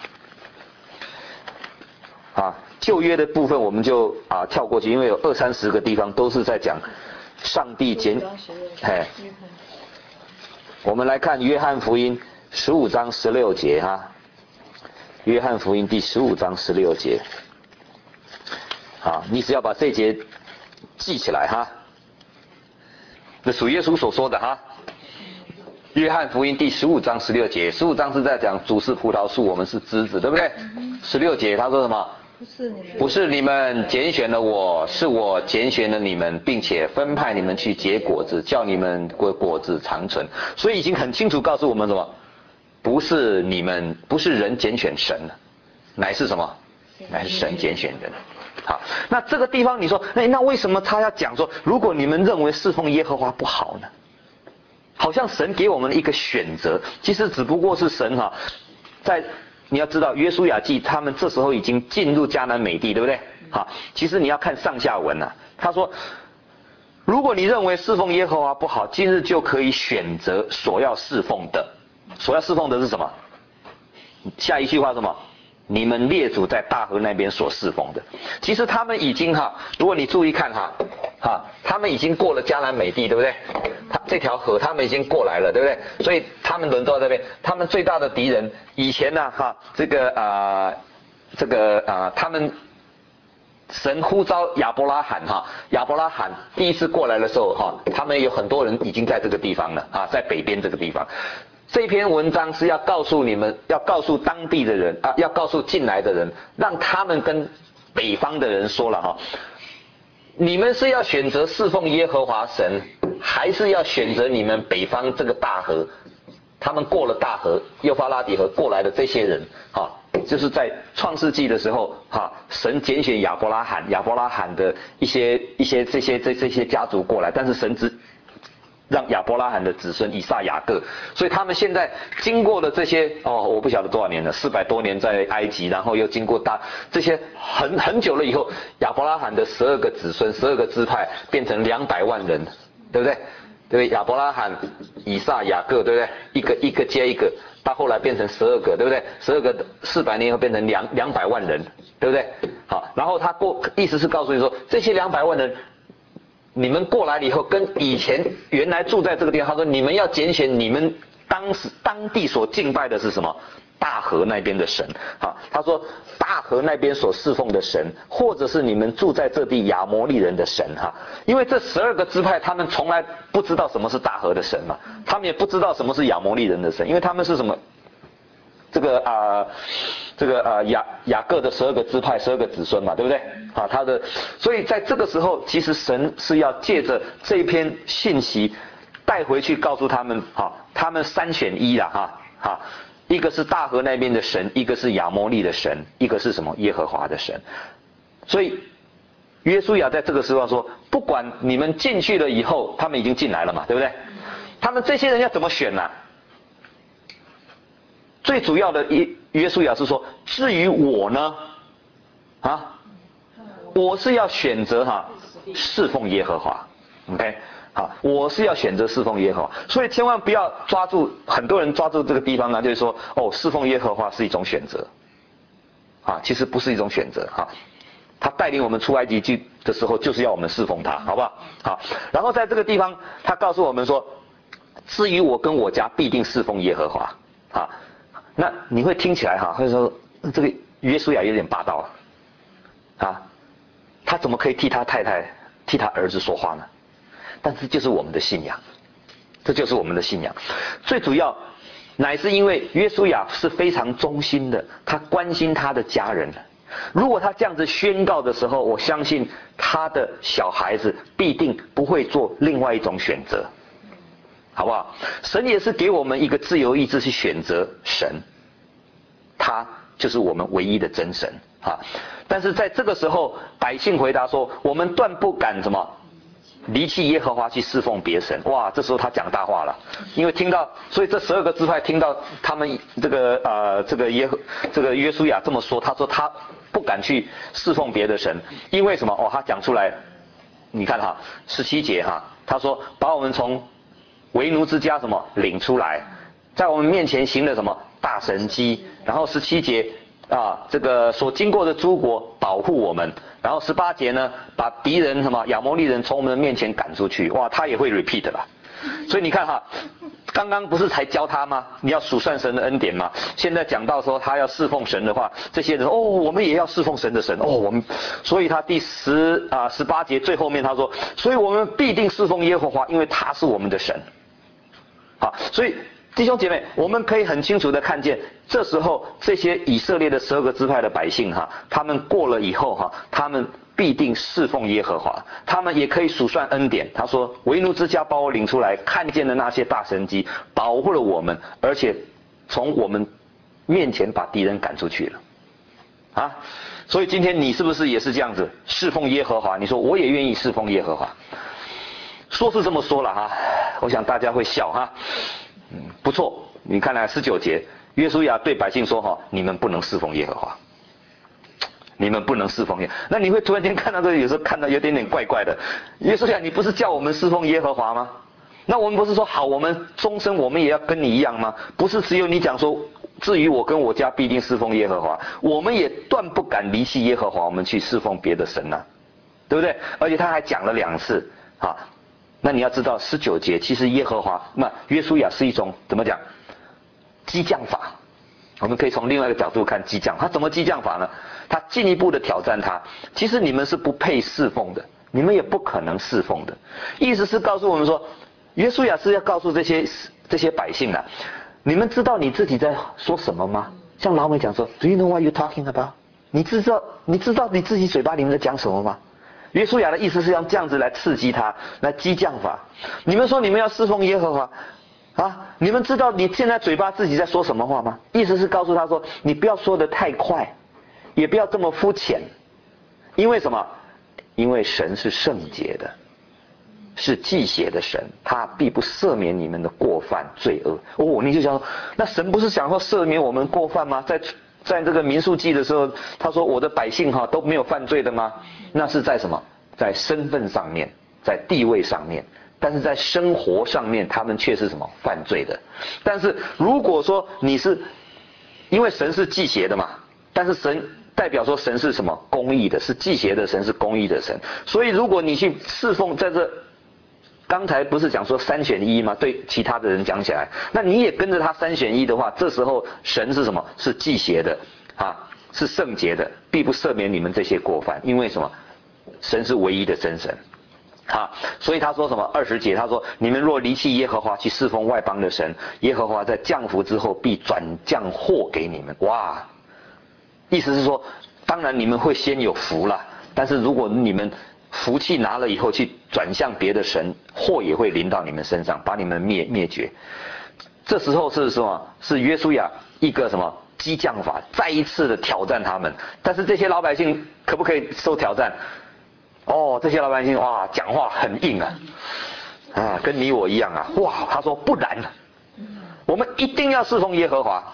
啊，旧约的部分我们就啊跳过去，因为有二三十个地方都是在讲上帝拣，哎，我们来看约翰福音十五章十六节哈，约翰福音第十五章十六节，啊，你只要把这节记起来哈，这属耶稣所说的哈。约翰福音第十五章十六节，十五章是在讲主是葡萄树，我们是枝子，对不对？十六节他说什么？不是你们，不是你们拣选了我，是我拣选了你们，并且分派你们去结果子，叫你们果果子长存。所以已经很清楚告诉我们什么？不是你们，不是人拣选神，乃是什么？乃是神拣选人。好，那这个地方你说，哎，那为什么他要讲说，如果你们认为侍奉耶和华不好呢？好像神给我们一个选择，其实只不过是神哈，在你要知道约书亚记他们这时候已经进入迦南美地，对不对？好，其实你要看上下文啊，他说，如果你认为侍奉耶和华不好，今日就可以选择所要侍奉的，所要侍奉的是什么？下一句话是什么？你们列祖在大河那边所侍奉的，其实他们已经哈，如果你注意看哈，哈，他们已经过了迦南美地，对不对？他这条河他们已经过来了，对不对？所以他们轮到这边，他们最大的敌人以前呢，哈，这个啊、呃，这个啊、呃，他们神呼召亚伯拉罕哈，亚伯拉罕第一次过来的时候哈，他们有很多人已经在这个地方了啊，在北边这个地方。这篇文章是要告诉你们，要告诉当地的人啊，要告诉进来的人，让他们跟北方的人说了哈，你们是要选择侍奉耶和华神，还是要选择你们北方这个大河？他们过了大河，幼发拉底河过来的这些人，哈，就是在创世纪的时候，哈，神拣选亚伯拉罕，亚伯拉罕的一些一些这些这这些家族过来，但是神只让亚伯拉罕的子孙以撒雅各，所以他们现在经过了这些哦，我不晓得多少年了，四百多年在埃及，然后又经过大这些很很久了以后，亚伯拉罕的十二个子孙，十二个支派变成两百万人，对不对？对不对？亚伯拉罕、以撒、雅各，对不对？一个一个接一个，到后来变成十二个，对不对？十二个四百年以后变成两两百万人，对不对？好，然后他过意思是告诉你说，这些两百万人。你们过来了以后，跟以前原来住在这个地方，他说你们要拣选你们当时当地所敬拜的是什么？大河那边的神啊，他说大河那边所侍奉的神，或者是你们住在这地亚摩利人的神哈，因为这十二个支派他们从来不知道什么是大河的神嘛，他们也不知道什么是亚摩利人的神，因为他们是什么？这个啊、呃，这个啊雅雅各的十二个支派，十二个子孙嘛，对不对？啊，他的，所以在这个时候，其实神是要借着这篇信息带回去，告诉他们，哈，他们三选一啦，哈，哈，一个是大河那边的神，一个是亚摩利的神，一个是什么？耶和华的神。所以约书亚在这个时候说，不管你们进去了以后，他们已经进来了嘛，对不对？他们这些人要怎么选呢、啊？最主要的约约书亚是说，至于我呢，啊，我是要选择哈、啊、侍奉耶和华 ，OK， 好，我是要选择侍奉耶和华，所以千万不要抓住，很多人抓住这个地方呢，就是说，哦，侍奉耶和华是一种选择，啊，其实不是一种选择哈，他带领我们出埃及记的时候，就是要我们侍奉他，好不好？好，然后在这个地方，他告诉我们说，至于我跟我家必定侍奉耶和华，啊。那你会听起来哈，会说这个约书亚有点霸道啊，他怎么可以替他太太、替他儿子说话呢？ 但是就是我们的信仰，这就是我们的信仰。最主要乃是因为约书亚是非常忠心的，他关心他的家人。如果他这样子宣告的时候，我相信他的小孩子必定不会做另外一种选择，好不好？神也是给我们一个自由意志去选择神，他就是我们唯一的真神啊！但是在这个时候，百姓回答说：“我们断不敢什么离弃耶和华去侍奉别神。”哇，这时候他讲大话了，因为听到，所以这十二个支派听到他们这个呃这个耶和这个约书亚这么说，他说他不敢去侍奉别的神，因为什么？哦，他讲出来，你看哈，十七节哈，他说把我们从为奴之家什么领出来，在我们面前行了什么大神迹，然后十七节啊，这个所经过的诸国保护我们，然后十八节呢，把敌人什么亚摩利人从我们的面前赶出去。哇，他也会 repeat 了。所以你看哈，刚刚不是才教他吗？你要数算神的恩典吗？现在讲到说他要侍奉神的话，这些人哦，我们也要侍奉神的神哦，我们，所以他第十啊十八节最后面他说，所以我们必定侍奉耶和华，因为他是我们的神。好，所以弟兄姐妹，我们可以很清楚的看见，这时候这些以色列的十二个支派的百姓哈，他们过了以后哈，他们必定侍奉耶和华，他们也可以数算恩典。他说：“为奴之家把我领出来，看见了那些大神迹，保护了我们，而且从我们面前把敌人赶出去了。”啊，所以今天你是不是也是这样子侍奉耶和华？你说我也愿意侍奉耶和华，说是这么说了哈，我想大家会笑哈。嗯，不错，你看来十九节，约书亚对百姓说哈，你们不能侍奉耶和华。你们不能侍奉耶，那你会突然间看到这个，有时候看到有点点怪怪的。约书亚，你不是叫我们侍奉耶和华吗？那我们不是说好，我们终身我们也要跟你一样吗？不是只有你讲说，至于我跟我家必定侍奉耶和华，我们也断不敢离弃耶和华，我们去侍奉别的神呐、啊，对不对？而且他还讲了两次啊。那你要知道，十九节其实耶和华，那约书亚是一种怎么讲？激将法。我们可以从另外一个角度看激将，他怎么激将法呢？他进一步的挑战他，其实你们是不配侍奉的，你们也不可能侍奉的。意思是告诉我们说，约书亚是要告诉这些这些百姓啊，你们知道你自己在说什么吗？像老美讲说 ，Do you know what you're talking about？ 你知道你知道你自己嘴巴里面在讲什么吗？约书亚的意思是用这样子来刺激他，来激将法。你们说你们要侍奉耶和华。啊！你们知道你现在嘴巴自己在说什么话吗？意思是告诉他说，你不要说得太快，也不要这么肤浅。因为什么？因为神是圣洁的，是忌邪的神，他必不赦免你们的过犯罪恶。哦，你就想说，那神不是想说赦免我们过犯吗？在在这个民数记的时候，他说我的百姓哈都没有犯罪的吗？那是在什么？在身份上面，在地位上面。但是在生活上面，他们却是什么犯罪的？但是如果说你是，因为神是忌邪的嘛，但是神代表说神是什么公义的，是忌邪的神，是公义的神。所以如果你去侍奉，在这刚才不是讲说三选一吗？对其他的人讲起来，那你也跟着他三选一的话，这时候神是什么？是忌邪的啊，是圣洁的，必不赦免你们这些过犯。因为什么？神是唯一的真神。啊，所以他说什么？二十节他说：“你们若离弃耶和华去侍奉外邦的神，耶和华在降福之后必转降祸给你们。”哇，意思是说，当然你们会先有福了，但是如果你们福气拿了以后去转向别的神，祸也会临到你们身上，把你们灭灭绝。这时候是什么？是约书亚一个什么激将法，再一次的挑战他们。但是这些老百姓可不可以受挑战？哦，这些老百姓哇，讲话很硬啊，啊，跟你我一样啊，哇，他说不然，我们一定要侍奉耶和华。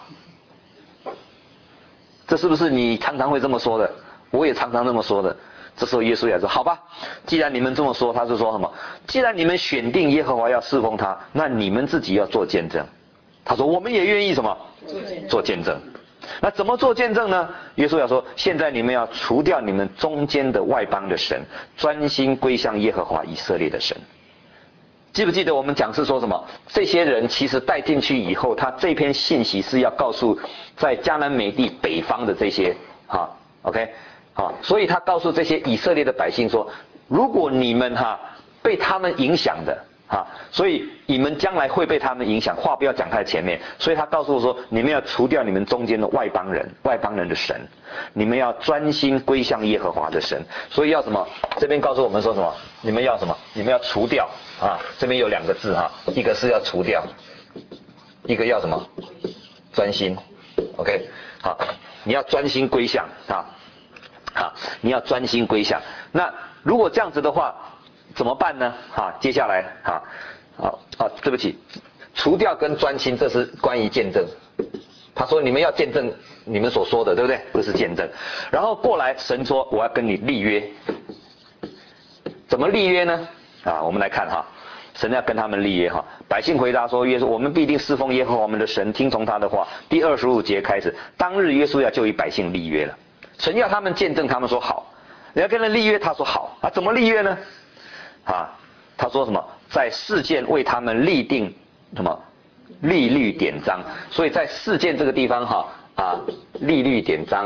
这是不是你常常会这么说的？我也常常这么说的。这时候耶稣也说，好吧，既然你们这么说，他是说什么？既然你们选定耶和华要侍奉他，那你们自己要做见证。他说我们也愿意什么？做见证。那怎么做见证呢？耶稣要说，现在你们要除掉你们中间的外邦的神，专心归向耶和华以色列的神。记不记得我们讲是说什么？这些人其实带进去以后，他这篇信息是要告诉在迦南美地北方的这些哈 ，OK， 好，所以他告诉这些以色列的百姓说，如果你们哈被他们影响的啊，所以你们将来会被他们影响，话不要讲太前面。所以他告诉我说，你们要除掉你们中间的外邦人，外邦人的神，你们要专心归向耶和华的神。所以要什么？这边告诉我们说什么？你们要什么？你们要除掉啊！这边有两个字哈，一个是要除掉，一个要什么？专心。OK， 好，你要专心归向啊，好，你要专心归向。那如果这样子的话，怎么办呢？哈，接下来哈，好，啊，对不起，除掉跟专心，这是关于见证。他说你们要见证你们所说的，对不对？不是见证。然后过来，神说我要跟你立约。怎么立约呢？啊，我们来看哈，神要跟他们立约哈。百姓回答说：约说我们必定侍奉耶和华我们的神，听从他的话。第二十五节开始，当日约书亚就与百姓立约了。神要他们见证，他们说好。你要跟人立约，他说好。啊，怎么立约呢？啊，他说什么？在事件为他们立定什么利率典章，所以在事件这个地方哈啊利率典章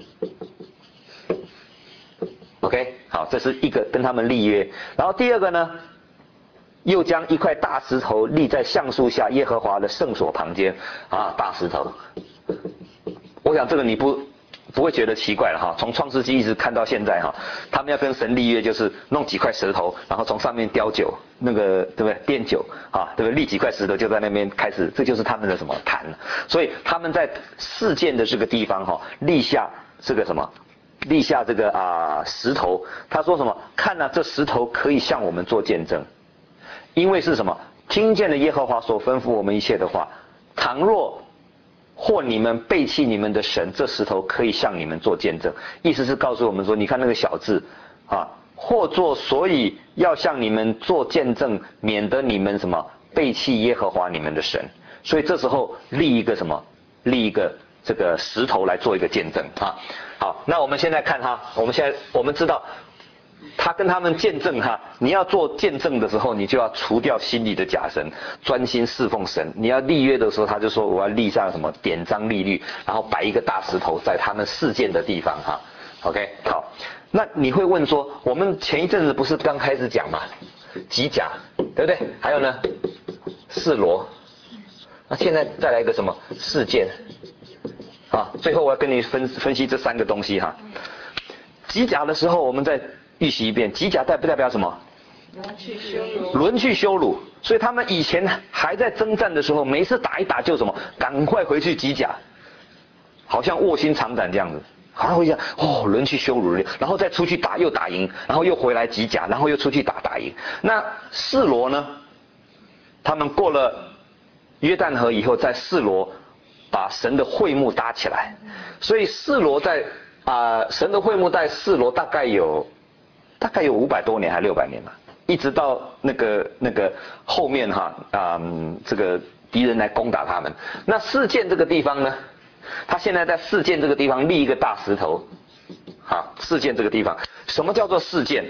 ，OK， 好，这是一个跟他们立约。然后第二个呢，又将一块大石头立在橡树下耶和华的圣所旁边啊，大石头。我想这个你不。不会觉得奇怪了哈，从创世纪一直看到现在哈，他们要跟神立约，就是弄几块石头，然后从上面雕酒，那个对不对？奠酒啊，对不对？立几块石头就在那边开始，这就是他们的什么坛。所以他们在事件的这个地方哈，立下这个什么，立下这个啊石头。他说什么？看呐、啊，这石头可以向我们做见证，因为是什么？听见了耶和华所吩咐我们一切的话，倘若或你们背弃你们的神，这石头可以向你们做见证。意思是告诉我们说，你看那个小字啊，或做，所以要向你们做见证，免得你们什么背弃耶和华你们的神。所以这时候立一个什么，立一个这个石头来做一个见证啊。好，那我们现在看哈，我们现在我们知道。他跟他们见证哈，你要做见证的时候，你就要除掉心里的假神，专心侍奉神。你要立约的时候，他就说我要立上什么典章利率，然后摆一个大石头在他们事件的地方哈。OK， 好，那你会问说，我们前一阵子不是刚开始讲嘛，吉甲，对不对？还有呢，示罗，那现在再来一个什么事件？啊，最后我要跟你分分析这三个东西哈。吉甲的时候，我们再预习一遍，吉甲代不代表什么？ 轮去羞辱。 轮去羞辱。所以他们以前还在征战的时候，每一次打一打就什么，赶快回去吉甲，好像卧薪尝胆这样子，好像会这样哦，轮去羞辱，然后再出去打又打赢，然后又回来吉甲，然后又出去打打赢。那示罗呢？他们过了约旦河以后，在示罗把神的会幕搭起来，所以示罗在啊、呃、神的会幕在示罗大概有。大概有五百多年还六百年吧，一直到那个那个后面哈啊、嗯、这个敌人来攻打他们。那事件这个地方呢，他现在在事件这个地方立一个大石头，好，事件这个地方，什么叫做事件？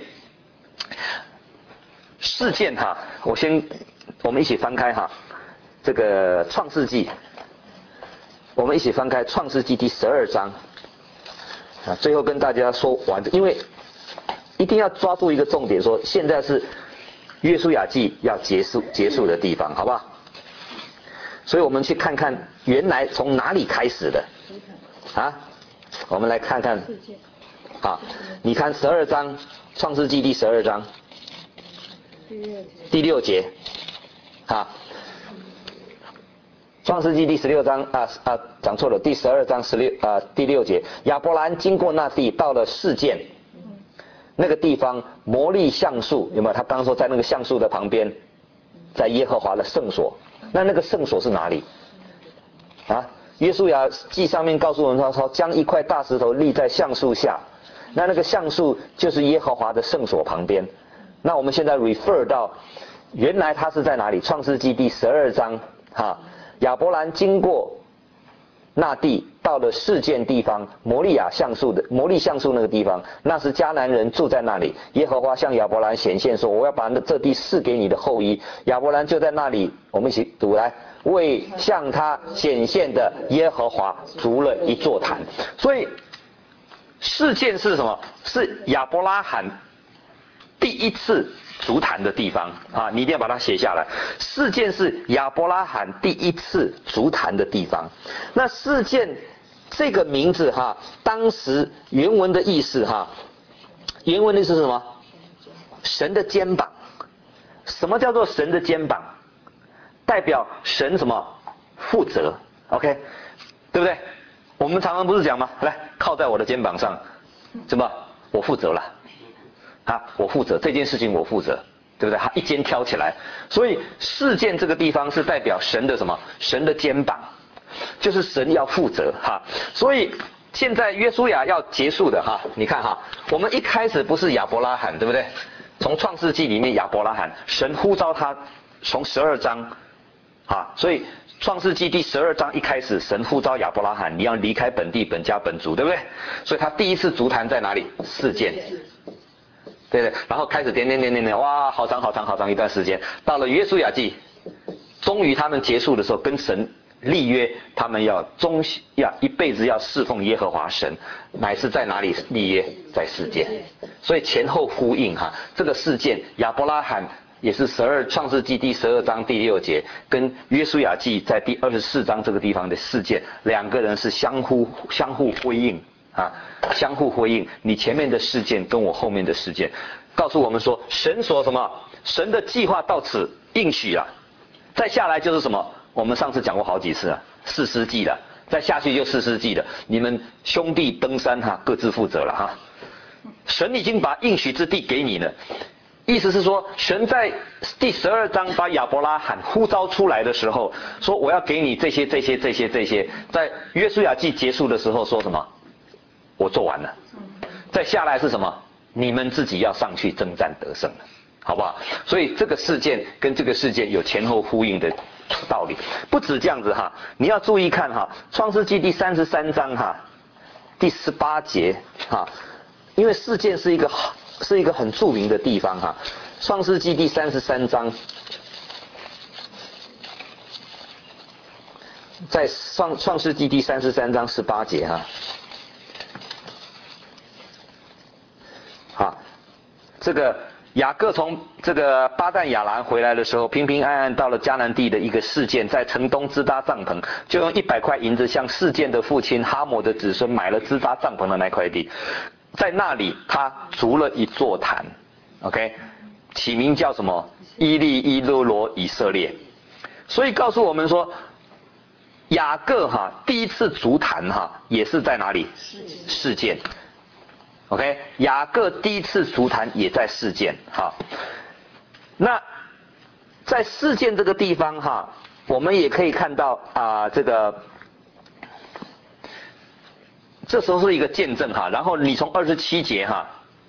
事件哈，我先我们一起翻开哈，这个创世纪，我们一起翻开创世纪第十二章啊，最后跟大家说完，因为。一定要抓住一个重点，说现在是约书亚记要结束结束的地方，好不好？所以我们去看看原来从哪里开始的啊？我们来看看，好，你看十二章，创世纪第十二章，第六节，啊，创世纪第十六章啊啊，讲错了，第十二章十六啊第六节，亚伯兰经过那地，到了示剑。那个地方摩利橡树有没有？他刚刚说在那个橡树的旁边，在耶和华的圣所。那那个圣所是哪里？啊，约书亚记上面告诉我们说，将一块大石头立在橡树下。那那个橡树就是耶和华的圣所旁边。那我们现在 refer 到，原来他是在哪里？创世纪第十二章，哈、啊，亚伯兰经过那地。到了示剑地方，摩利亚橡树的摩利橡树那个地方，那是迦南人住在那里。耶和华向亚伯兰显现说：“我要把这地赐给你的后裔。”亚伯兰就在那里，我们一起读来，为向他显现的耶和华筑了一座坛。所以示剑是什么？是亚伯拉罕第一次足坛的地方啊，你一定要把它写下来。事件是亚伯拉罕第一次足坛的地方。那事件这个名字哈，当时原文的意思哈，原文的意思是什么？神的肩膀。什么叫做神的肩膀？代表神什么？负责 ，OK， 对不对？我们常常不是讲吗？来，靠在我的肩膀上，怎么？我负责了，啊，我负责这件事情，我负责，对不对？他一肩挑起来，所以事件这个地方是代表神的什么？神的肩膀，就是神要负责哈。所以现在约书亚要结束的哈，你看哈，我们一开始不是亚伯拉罕，对不对？从创世纪里面亚伯拉罕，神呼召他，从十二章，啊，所以创世纪第十二章一开始，神呼召亚伯拉罕，你要离开本地本家本族，对不对？所以他第一次足坛在哪里？事件，对不对？然后开始点点点点点，哇，好长好长好长一段时间，到了约书亚记，终于他们结束的时候，跟神立约，他们要终要一辈子要侍奉耶和华神，乃是在哪里立约？在事件，所以前后呼应哈。这个事件，亚伯拉罕也是十二创世纪第十二章第六节，跟约书亚记在第二十四章这个地方的事件，两个人是相互相互辉映啊，相互辉映。你前面的事件跟我后面的事件，告诉我们说，神所什么？神的计划到此应许了。再下来就是什么？我们上次讲过好几次了，士师记了，再下去就士师记了。你们兄弟登山哈，各自负责了哈。神已经把应许之地给你了，意思是说，神在第十二章把亚伯拉罕呼召出来的时候，说我要给你这些这些这些这些。在约书亚记结束的时候说什么？我做完了。再下来是什么？你们自己要上去征战得胜了，好不好？所以这个事件跟这个事件有前后呼应的道理。不止这样子哈，你要注意看哈，创世纪第三十三章哈，第十八节哈。因为事件是一个是一个很著名的地方哈，创世纪第三十三章，在创创世纪第三十三章十八节哈，啊，这个雅各从这个巴旦亚兰回来的时候，平平安安到了迦南地的一个事件，在城东支搭帐篷，就用一百块银子向事件的父亲哈摩的子孙买了支搭帐篷的那块地。在那里，他筑了一座坛 ，OK， 起名叫什么？伊利伊勒罗以色列。所以告诉我们说，雅各哈第一次筑坛哈也是在哪里？事件。OK， 雅各第一次筑坛也在事件哈。那在事件这个地方哈，我们也可以看到啊、呃、这个。这时候是一个见证哈，然后你从二十七节哈，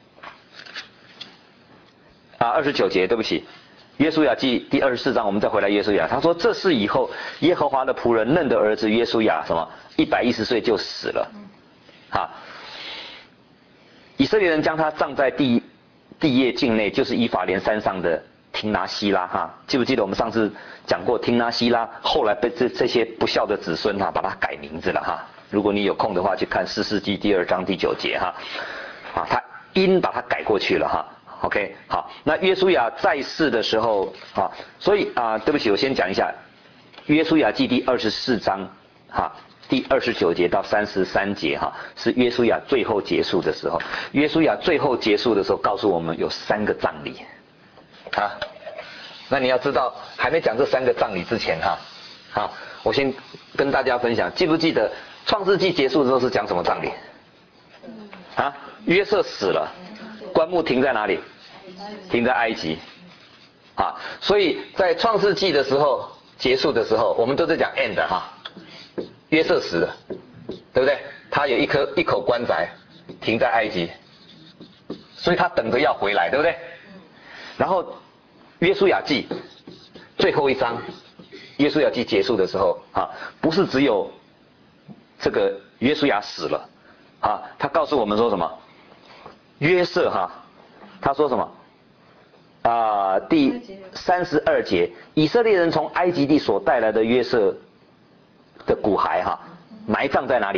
啊二十九节，对不起，约书亚记第二十四章，我们再回来约书亚，他说这是以后耶和华的仆人嫩的儿子约书亚什么一百一十岁就死了，哈，以色列人将他葬在地地业境内，就是以法莲山上的廷拿西拉哈，记不记得我们上次讲过廷拿西拉，后来被这这些不孝的子孙哈把他改名字了哈。如果你有空的话，去看士师记第二章第九节哈，啊，他因把它改过去了哈 ，OK， 好，那约书亚在世的时候啊，所以啊，对不起，我先讲一下，约书亚记第二十四章哈，第二十九节到三十三节哈，是约书亚最后结束的时候，约书亚最后结束的时候告诉我们有三个葬礼，啊，那你要知道，还没讲这三个葬礼之前哈，好，我先跟大家分享，记不记得？创世纪结束的时候是讲什么葬礼？啊，约瑟死了，棺木停在哪里？停在埃及。啊，所以在创世纪的时候结束的时候，我们都在讲 end 哈。约瑟死了，对不对？他有一颗一口棺材停在埃及，所以他等着要回来，对不对？然后约书亚记最后一章，约书亚记结束的时候啊，不是只有这个约书亚死了啊，他告诉我们说什么？约瑟哈，他说什么？啊、呃，第三十二节，以色列人从埃及地所带来的约瑟的骨骸哈，埋葬在哪里？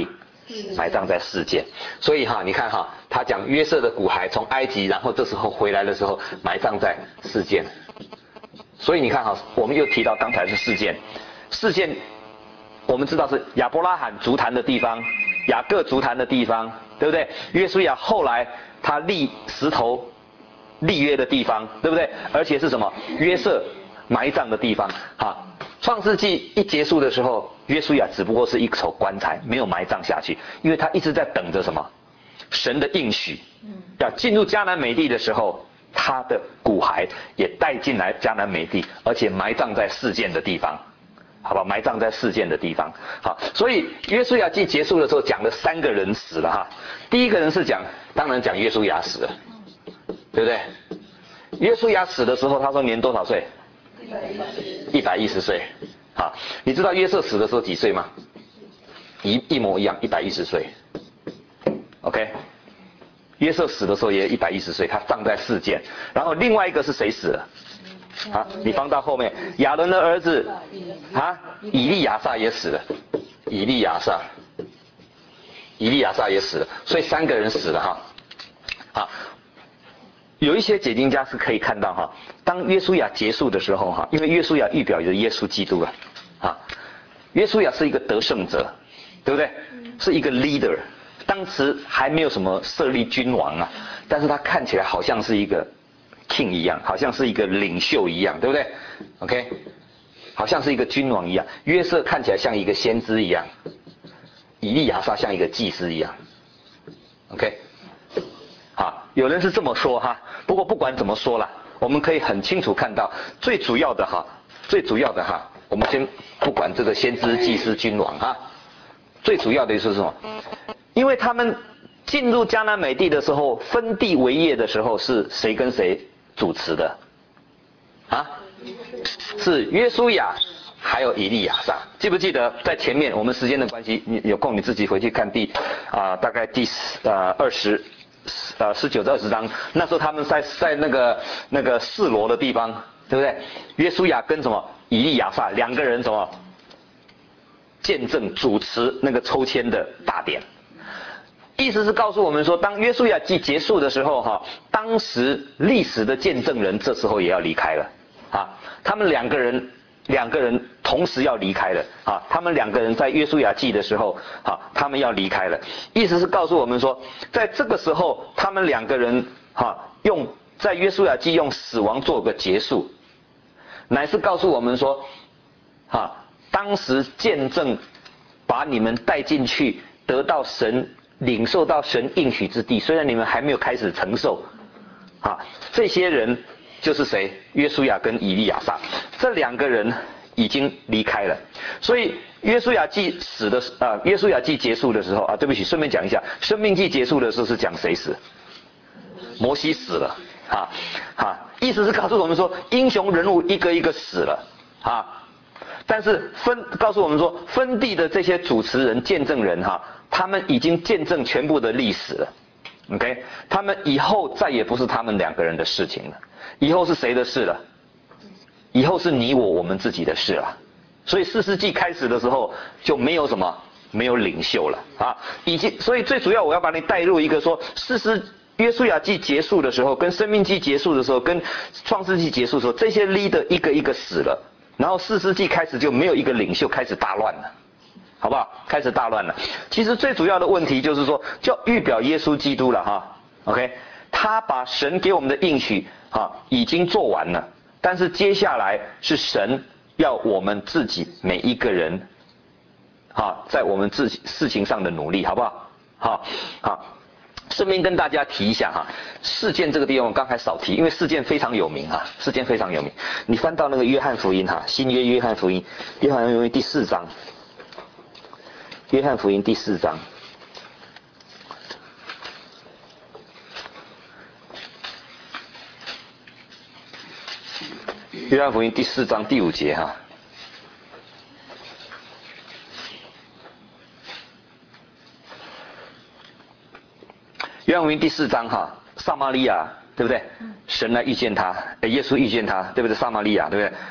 埋葬在世界。所以哈，你看哈，他讲约瑟的骨骸从埃及，然后这时候回来的时候埋葬在世界。所以你看哈，我们又提到刚才是事件，事件我们知道是亚伯拉罕足坛的地方，雅各足坛的地方，对不对？约书亚后来他立石头立约的地方，对不对？而且是什么？约瑟埋葬的地方。哈，创世纪一结束的时候，约书亚只不过是一口棺材，没有埋葬下去，因为他一直在等着什么？神的应许。要进入迦南美地的时候，他的骨骸也带进来迦南美地，而且埋葬在示剑的地方，好吧？埋葬在示剑的地方。好，所以约书亚记结束的时候讲了三个人死了哈。第一个人是讲，当然讲约书亚死了，对不对？约书亚死的时候，他说年多少岁？一百一十岁。好，你知道约瑟死的时候几岁吗？一一模一样，一百一十岁。OK。约瑟死的时候也一百一十岁，他葬在示剑。然后另外一个是谁死了？啊，你放到后面，亚伦的儿子啊，以利亚撒也死了，以利亚撒，以利亚撒也死了，所以三个人死了哈。好，有一些解经家是可以看到哈，当约书亚结束的时候哈，因为约书亚预表着耶稣基督了，啊，约书亚是一个得胜者，对不对？是一个 leader。当时还没有什么设立君王啊，但是他看起来好像是一个 king 一样，好像是一个领袖一样，对不对 ？OK， 好像是一个君王一样。约瑟看起来像一个先知一样，以利亚撒像一个祭司一样。OK， 好，有人是这么说哈。不过不管怎么说啦，我们可以很清楚看到，最主要的哈，最主要的哈，我们先不管这个先知、祭司、君王哈，最主要的是什么？因为他们进入迦南美地的时候，分地为业的时候，是谁跟谁主持的？啊？是约书亚还有以利亚撒。记不记得在前面我们时间的关系，你有空你自己回去看第啊、呃、大概第呃二十呃十九至二十章，那时候他们在在那个那个示罗的地方，对不对？约书亚跟什么以利亚撒两个人什么见证主持那个抽签的大典。意思是告诉我们说，当约书亚记结束的时候哈，当时历史的见证人这时候也要离开了啊，他们两个人两个人同时要离开了啊，他们两个人在约书亚记的时候啊，他们要离开了，意思是告诉我们说，在这个时候他们两个人哈用在约书亚记用死亡做个结束，乃是告诉我们说啊，当时见证把你们带进去得到神领受到神应许之地，虽然你们还没有开始承受，啊，这些人就是谁？约书亚跟以利亚撒，这两个人已经离开了。所以约书亚记死的啊，约书亚记结束的时候啊，对不起，顺便讲一下，生命记结束的时候是讲谁死？摩西死了，啊啊，意思是告诉我们说，英雄人物一个一个死了，啊。但是分告诉我们说，分地的这些主持人、见证人哈，他们已经见证全部的历史了 ，OK， 他们以后再也不是他们两个人的事情了，以后是谁的事了？以后是你我我们自己的事了。所以士师记开始的时候就没有什么，没有领袖了啊，已经，所以最主要我要把你带入一个说，士师约书亚记结束的时候，跟生命记结束的时候，跟创世记结束的时候，这些 leader 一个一个死了。然后士师记开始就没有一个领袖，开始大乱了，好不好？开始大乱了。其实最主要的问题就是说，就预表耶稣基督了哈。OK， 他把神给我们的应许啊已经做完了，但是接下来是神要我们自己每一个人啊，在我们自己事情上的努力，好不好？好，好。顺便跟大家提一下哈，事件这个地方我刚才少提，因为事件非常有名哈，事件非常有名。你翻到那个约翰福音哈，新约约翰福音，约翰福音第四章，约翰福音第四章，约翰福音第四章第五节哈。约翰福音第四章哈，撒玛利亚对不对？神来遇见他，耶稣遇见他，对不对？撒玛利亚对不对？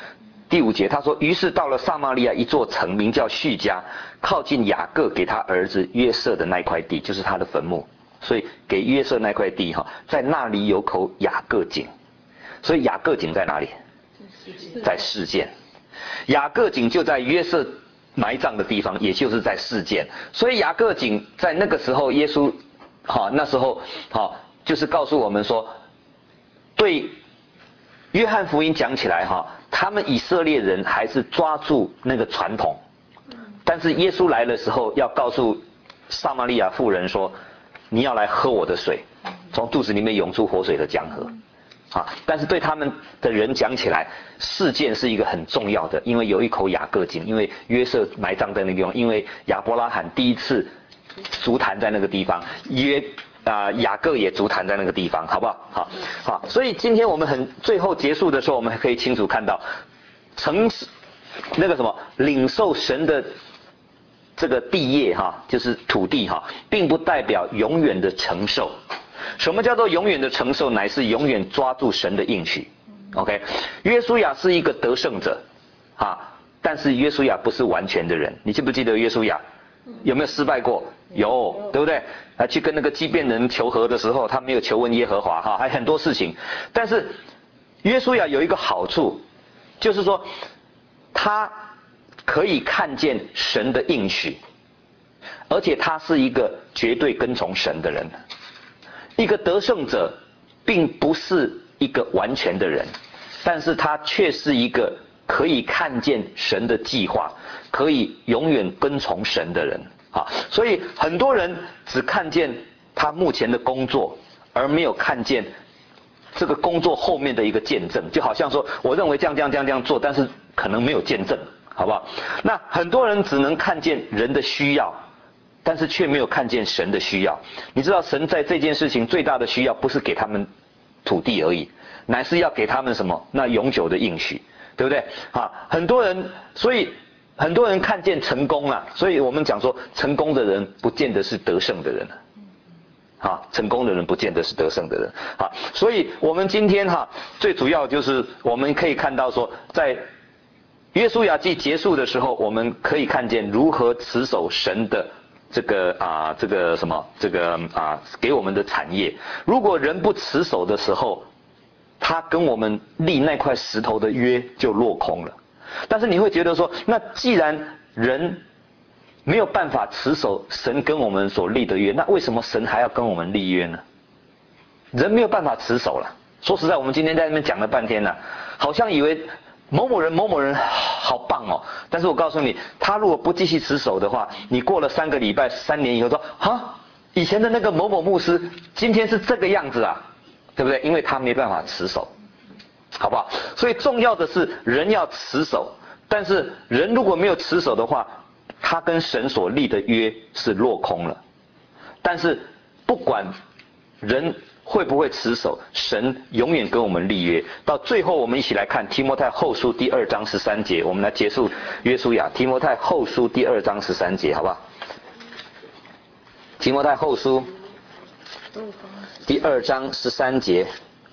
第五节他说，于是到了撒玛利亚一座城，名叫叙加，靠近雅各给他儿子约瑟的那块地，就是他的坟墓。所以给约瑟那块地哈，在那里有口雅各井。所以雅各井在哪里？在示剑。雅各井就在约瑟埋葬的地方，也就是在示剑。所以雅各井在那个时候，耶稣哈那时候哈就是告诉我们说，对约翰福音讲起来哈，他们以色列人还是抓住那个传统，但是耶稣来的时候要告诉撒玛利亚妇人说，你要来喝我的水，从肚子里面涌出活水的江河。啊，但是对他们的人讲起来，事件是一个很重要的，因为有一口雅各井，因为约瑟埋葬在那个地方，因为亚伯拉罕第一次筑坛在那个地方，约啊、呃、雅各也筑坛在那个地方，好不好？好，好，所以今天我们很最后结束的时候，我们可以清楚看到，城那个什么领受神的这个地业哈，就是土地哈，并不代表永远的承受。什么叫做永远的承受？乃是永远抓住神的应许。OK， 约书亚是一个得胜者，啊，但是约书亚不是完全的人。你记不记得约书亚有没有失败过？有，对不对？啊，去跟那个基遍人求和的时候，他没有求问耶和华，哈，还很多事情。但是约书亚有一个好处，就是说他可以看见神的应许，而且他是一个绝对跟从神的人。一个得胜者并不是一个完全的人，但是他却是一个可以看见神的计划，可以永远跟从神的人啊。所以很多人只看见他目前的工作，而没有看见这个工作后面的一个见证。就好像说，我认为这样这样这样这样做，但是可能没有见证，好不好？那很多人只能看见人的需要，但是却没有看见神的需要。你知道神在这件事情最大的需要不是给他们土地而已，乃是要给他们什么？那永久的应许，对不对？啊，很多人，所以很多人看见成功了，所以我们讲说，成功的人不见得是得胜的人。啊，成功的人不见得是得胜的人。啊，所以我们今天哈，最主要就是我们可以看到说，在约书亚记结束的时候，我们可以看见如何持守神的这个啊，这个什么，这个啊，给我们的产业。如果人不持守的时候，他跟我们立那块石头的约就落空了。但是你会觉得说，那既然人没有办法持守神跟我们所立的约，那为什么神还要跟我们立约呢？人没有办法持守了。说实在，我们今天在那边讲了半天了，好像以为某某人某某人好棒哦，但是我告诉你，他如果不继续持守的话，你过了三个礼拜、三年以后说，哈，以前的那个某某牧师，今天是这个样子啊，对不对？因为他没办法持守，好不好？所以重要的是人要持守，但是人如果没有持守的话，他跟神所立的约是落空了。但是不管人会不会持守，神永远跟我们立约。到最后我们一起来看提摩太后书第二章十三节，我们来结束约书亚。提摩太后书第二章十三节，好不好？提摩太后书第二章十三节。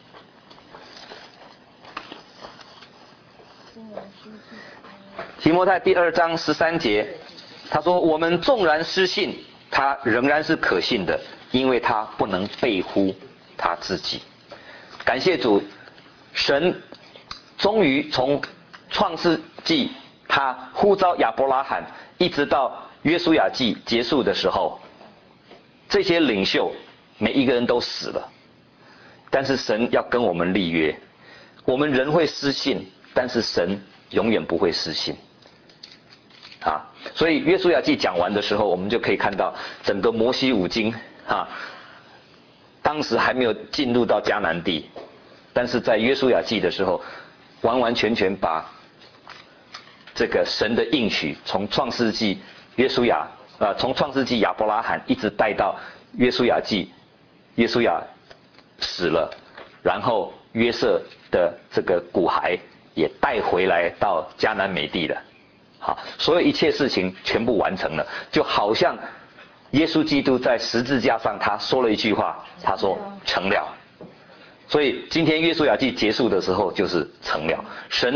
提摩太第二章十三节，他说，我们纵然失信，他仍然是可信的，因为他不能背乎他自己。感谢主，神终于从创世纪他呼召亚伯拉罕，一直到约书亚记结束的时候，这些领袖每一个人都死了，但是神要跟我们立约。我们人会失信，但是神永远不会失信啊。所以约书亚记讲完的时候，我们就可以看到整个摩西五经啊，当时还没有进入到迦南地，但是在约书亚记的时候，完完全全把这个神的应许从创世纪约书亚啊，从创世纪亚伯拉罕一直带到约书亚记，约书亚死了，然后约瑟的这个骨骸也带回来到迦南美地了。好，所有一切事情全部完成了，就好像耶稣基督在十字架上他说了一句话，他说成了。所以今天约书亚记结束的时候就是成了，神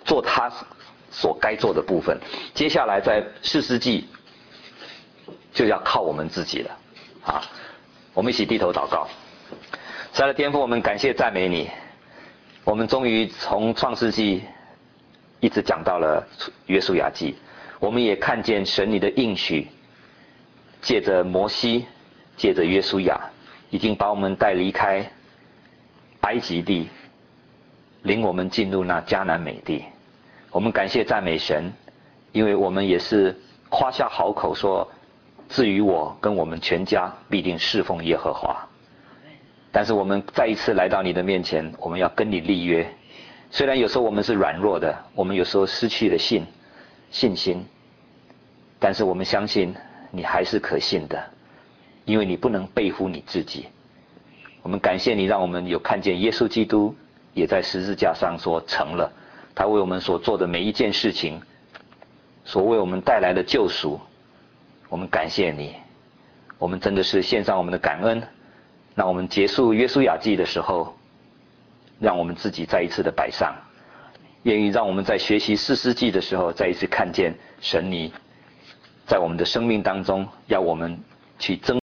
做他所该做的部分。接下来在士师记就要靠我们自己了啊！我们一起低头祷告。亲爱的天父，我们感谢赞美你，我们终于从创世纪一直讲到了约书亚记，我们也看见神你的应许，借着摩西，借着约书亚，已经把我们带离开埃及地，领我们进入那迦南美地。我们感谢赞美神，因为我们也是夸下好口说，至于我跟我们全家必定侍奉耶和华。但是我们再一次来到你的面前，我们要跟你立约。虽然有时候我们是软弱的，我们有时候失去了信信心，但是我们相信你还是可信的，因为你不能背负你自己。我们感谢你，让我们有看见耶稣基督也在十字架上说成了，他为我们所做的每一件事情，所为我们带来的救赎，我们感谢你。我们真的是献上我们的感恩。那我们结束约书亚记的时候，让我们自己再一次的摆上，愿意让我们在学习士师记的时候，再一次看见神你在我们的生命当中要我们去争